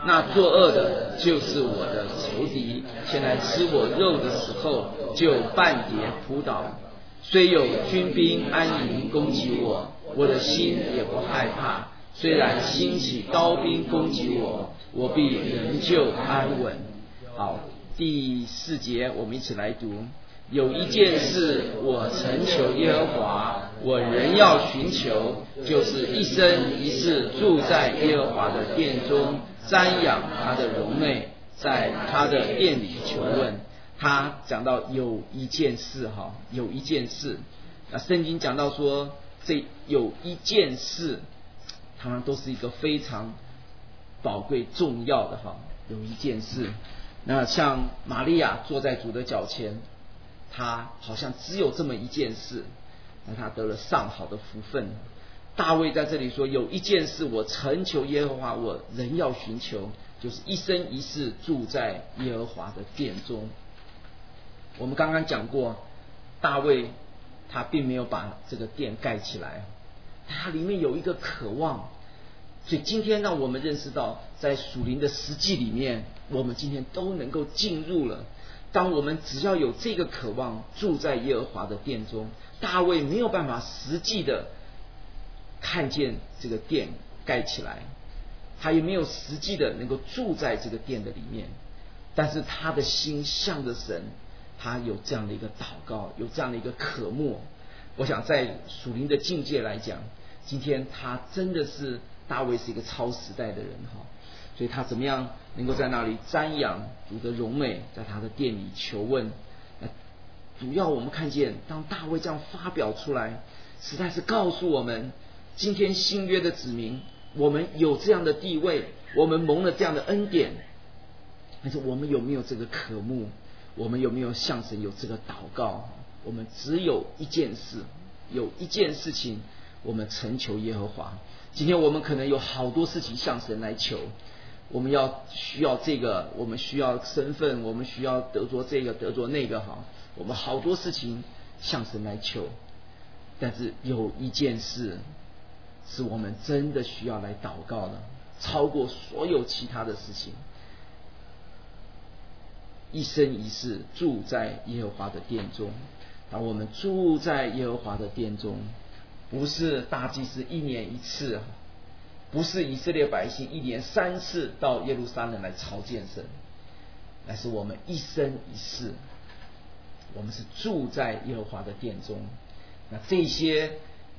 那作恶的就是我的仇敌，前来吃我肉的时候，就半跌扑倒。虽有军兵安营攻击我，我的心也不害怕。虽然兴起刀兵攻击我，我必仍旧安稳。好，第4节我们一起来读。有一件事我曾求耶和华，我仍要寻求，就是一生一世住在耶和华的殿中，瞻仰他的荣美，在他的殿里求问。他讲到有一件事，有一件事。圣经讲到说，这有一件事，常常都是一个非常宝贵重要的有一件事。那像玛利亚坐在主的脚前，他好像只有这么一件事，那他得了上好的福分。大卫在这里说，有一件事我曾求耶和华，我仍要寻求，就是一生一世住在耶和华的殿中。我们刚刚讲过，大卫他并没有把这个殿盖起来，他里面有一个渴望。所以今天让我们认识到，在属灵的实际里面，我们今天都能够进入了。当我们只要有这个渴望，住在耶和华的殿中，大卫没有办法实际的看见这个殿盖起来，他也没有实际的能够住在这个殿的里面，但是他的心向着神，他有这样的一个祷告，有这样的一个渴慕。我想在属灵的境界来讲，今天他真的是大卫是一个超时代的人所以他怎么样能够在那里瞻仰主的荣美，在他的殿里求问。主要我们看见，当大卫这样发表出来，实在是告诉我们，今天新约的子民，我们有这样的地位，我们蒙了这样的恩典，但是我们有没有这个渴慕？我们有没有向神有这个祷告？我们只有一件事，有一件事情我们诚求耶和华。今天我们可能有好多事情向神来求，我们需要这个，我们需要身份，我们需要得着这个，得着那个我们好多事情向神来求，但是有一件事是我们真的需要来祷告的，超过所有其他的事情。一生一世住在耶和华的殿中。当我们住在耶和华的殿中，不是大祭司1年1次，不是以色列百姓1年3次到耶路撒冷来朝见神，乃是我们一生一世，我们是住在耶和华的殿中。那这些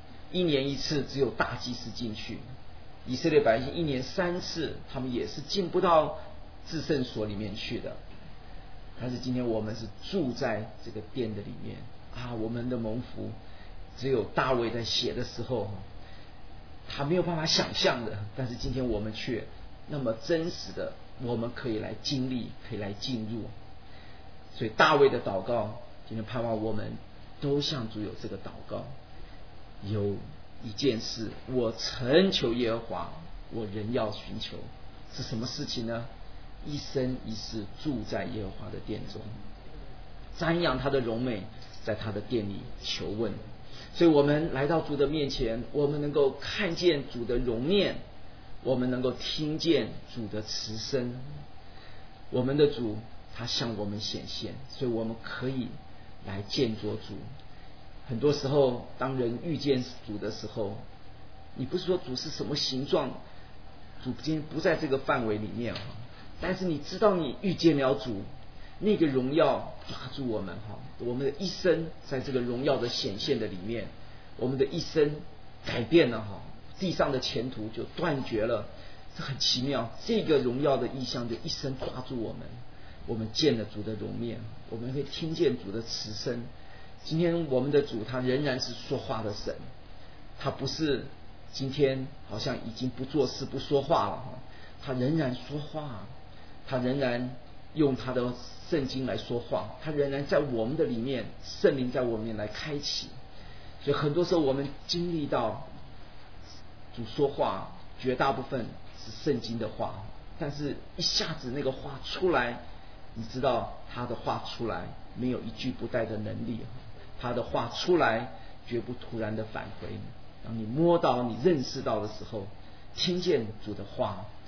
1年1次只有大祭司进去，以色列百姓1年3次，他们也是进不到至圣所里面去的。但是今天我们是住在这个殿的里面我们的蒙福只有大卫在写的时候他没有办法想象的，但是今天我们却那么真实的，我们可以来经历，可以来进入。所以大卫的祷告，今天盼望我们都向主有这个祷告。有一件事我曾求耶和华，我仍要寻求，是什么事情呢？一生一世住在耶和华的殿中，瞻仰他的荣美，在他的殿里求问。所以我们来到主的面前，我们能够看见主的容面，我们能够听见主的慈声。我们的主他向我们显现，所以我们可以来见着主。很多时候当人遇见主的时候，你不是说主是什么形状，主今天不在这个范围里面，但是你知道你遇见了主，那个荣耀抓住我们我们的一生在这个荣耀的显现的里面，我们的一生改变了地上的前途就断绝了。这很奇妙，这个荣耀的意象就一生抓住我们，我们见了主的容面，我们会听见主的慈声。今天我们的主他仍然是说话的神，他不是今天好像已经不做事不说话了他仍然说话，他仍然用他的圣经来说话，他仍然在我们的里面，圣灵在我们里面来开启。所以很多时候我们经历到主说话，绝大部分是圣经的话，但是一下子那个话出来，你知道他的话出来没有一句不带的能力，他的话出来绝不突然的返回。当你摸到你认识到的时候，听见主的话，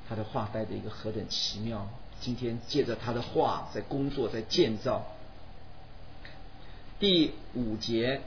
他的话带的一个何等奇妙。今天借着他的话在工作，在建造。第5节、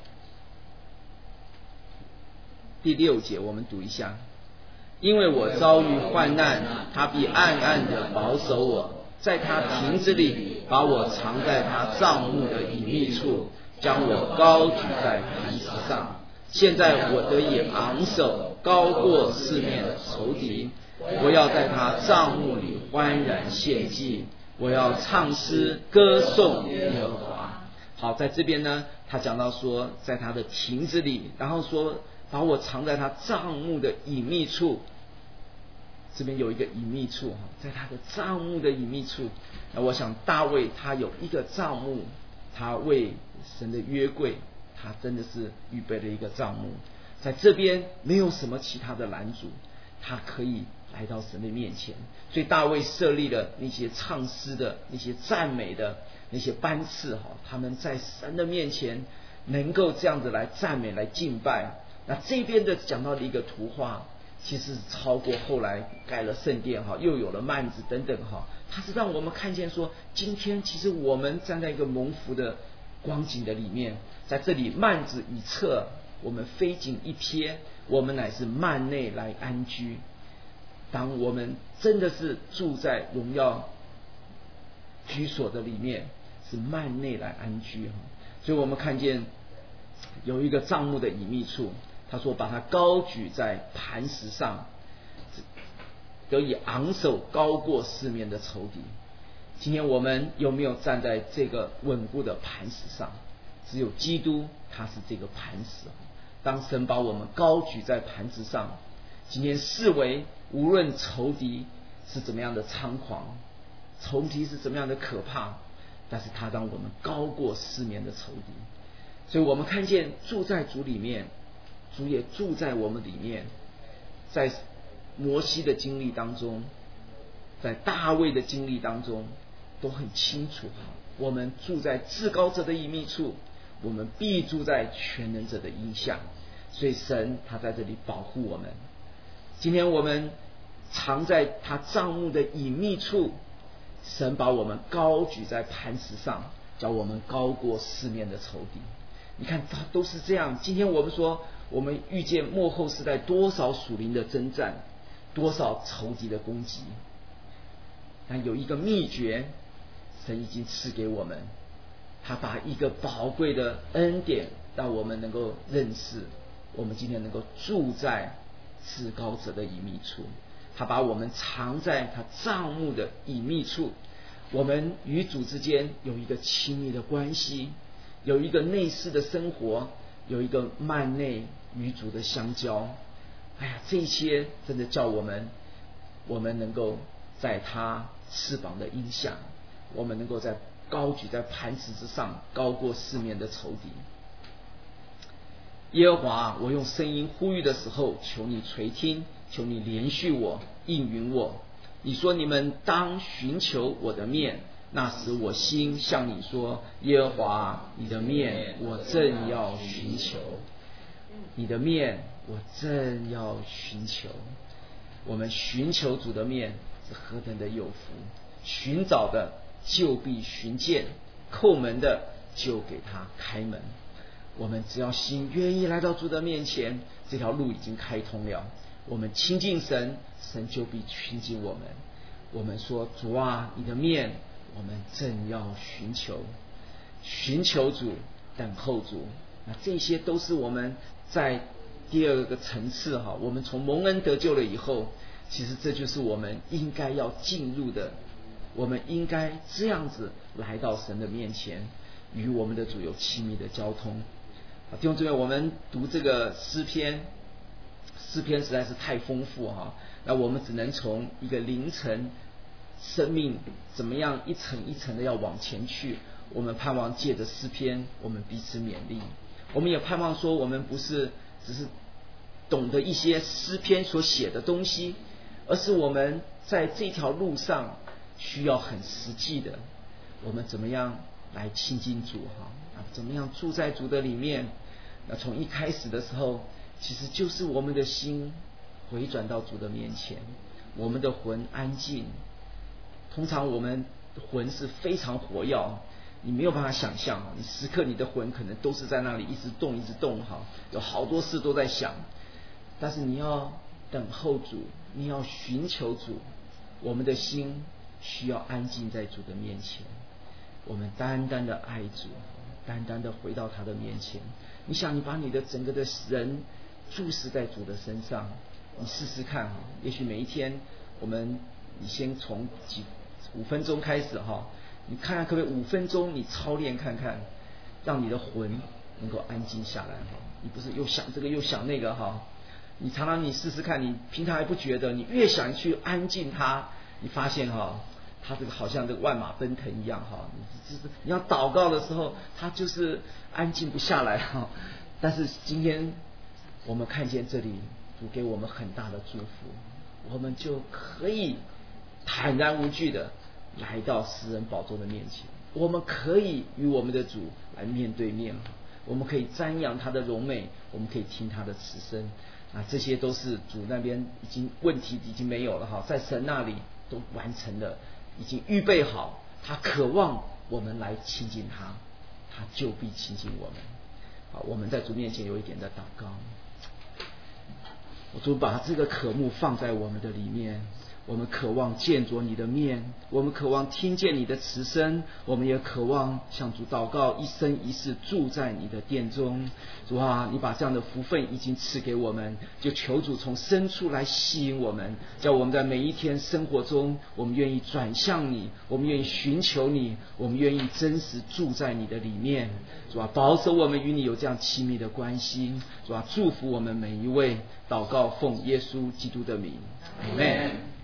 第6节我们读一下。因为我遭遇患难，他必暗暗地保守我，在他亭子里把我藏在他帐幕的隐秘处，将我高举在磐石上。现在我得以昂首，高过四面的仇敌。我要在他帐幕里欢然献祭，我要唱诗歌颂耶和华。好，在这边呢，他讲到说，在他的亭子里，然后说把我藏在他帐幕的隐秘处。这边有一个隐秘处，在他的帐幕的隐秘处。那我想大卫他有一个帐幕，他为神的约柜，他真的是预备了一个帐幕。在这边没有什么其他的拦阻，他可以来到神的面前。所以大卫设立了那些唱诗的、那些赞美的那些班次，他们在神的面前能够这样子来赞美、来敬拜。那这边的讲到的一个图画，其实是超过后来盖了圣殿，又有了幔子等等，它是让我们看见说，今天其实我们站在一个蒙福的光景的里面，在这里幔子一撤，我们飞井一瞥，我们乃是幔内来安居。当我们真的是住在荣耀居所的里面，是幔内来安居。所以我们看见有一个帐幕的隐秘处，他说把它高举在磐石上，得以昂首高过四面的仇敌。今天我们有没有站在这个稳固的磐石上？只有基督他是这个磐石。当神把我们高举在磐石上，今天视为无论仇敌是怎么样的猖狂，仇敌是怎么样的可怕，但是他让我们高过四面的仇敌。所以我们看见住在主里面，主也住在我们里面。在摩西的经历当中，在大卫的经历当中，都很清楚，我们住在至高者的隐秘处，我们必住在全能者的荫下。所以神他在这里保护我们。今天我们藏在他帐幕的隐秘处，神把我们高举在磐石上，叫我们高过四面的仇敌。你看他都是这样。今天我们说，我们遇见末后时代多少属灵的征战，多少仇敌的攻击，但有一个秘诀，神已经赐给我们，他把一个宝贵的恩典让我们能够认识，我们今天能够住在至高者的隐秘处，他把我们藏在他帐幕的隐秘处，我们与主之间有一个亲密的关系，有一个内室的生活，有一个幔内与主的相交。这一些真的叫我们能够在他翅膀的荫下，我们能够在高举在磐石之上，高过四面的仇敌。耶和华，我用声音呼吁的时候，求你垂听，求你连续我，应允我。你说你们当寻求我的面，那时我心向你说，耶和华，你的面我正要寻求，你的面我正要寻求。我们寻求主的面是何等的有福，寻找的就必寻见，叩门的就给他开门。我们只要心愿意来到主的面前，这条路已经开通了。我们亲近神，神就必亲近我们。我们说，主啊，你的面我们正要寻求，寻求主，等候主。那这些都是我们在第二个层次，我们从蒙恩得救了以后，其实这就是我们应该要进入的。我们应该这样子来到神的面前，与我们的主有亲密的交通。弟兄姊妹，我们读这个诗篇实在是太丰富，那我们只能从一个凌晨生命怎么样一层一层的要往前去。我们盼望借着诗篇，我们彼此勉励。我们也盼望说，我们不是只是懂得一些诗篇所写的东西，而是我们在这条路上需要很实际的，我们怎么样来亲近主，怎么样住在主的里面。那从一开始的时候，其实就是我们的心回转到主的面前， 我们的魂安静。通常我们魂是非常活跃，你没有办法想象，你时刻你的魂可能都是在那里一直动一直动，有好多事都在想。但是你要等候主，你要寻求主，我们的心需要安静在主的面前，我们单单的爱主，单单的回到他的面前。你想，你把你的整个的人注视在主的身上，你试试看，也许每一天你先从5分钟开始，你看看可不可以5分钟你操练看看，让你的魂能够安静下来。你不是又想这个又想那个，你常常你试试看，你平常还不觉得，你越想去安静它，你发现它这个好像这个万马奔腾一样，你要祷告的时候它就是安静不下来。但是今天我们看见这里主给我们很大的祝福，我们就可以坦然无惧的来到施恩宝座的面前，我们可以与我们的主来面对面，我们可以瞻仰他的荣美，我们可以听他的慈声。这些都是主那边问题已经没有了，在神那里都完成了，已经预备好，他渴望我们来亲近他，他就必亲近我们。好，我们在主面前有一点的祷告。主把这个渴慕放在我们的里面，我们渴望见着你的面，我们渴望听见你的慈声，我们也渴望向主祷告，一生一世住在你的殿中。主啊，你把这样的福分已经赐给我们，就求主从深处来吸引我们，叫我们在每一天生活中，我们愿意转向你，我们愿意寻求你，我们愿意真实住在你的里面。主啊，保守我们与你有这样亲密的关系。主啊，祝福我们每一位，祷告奉耶稣基督的名，阿们。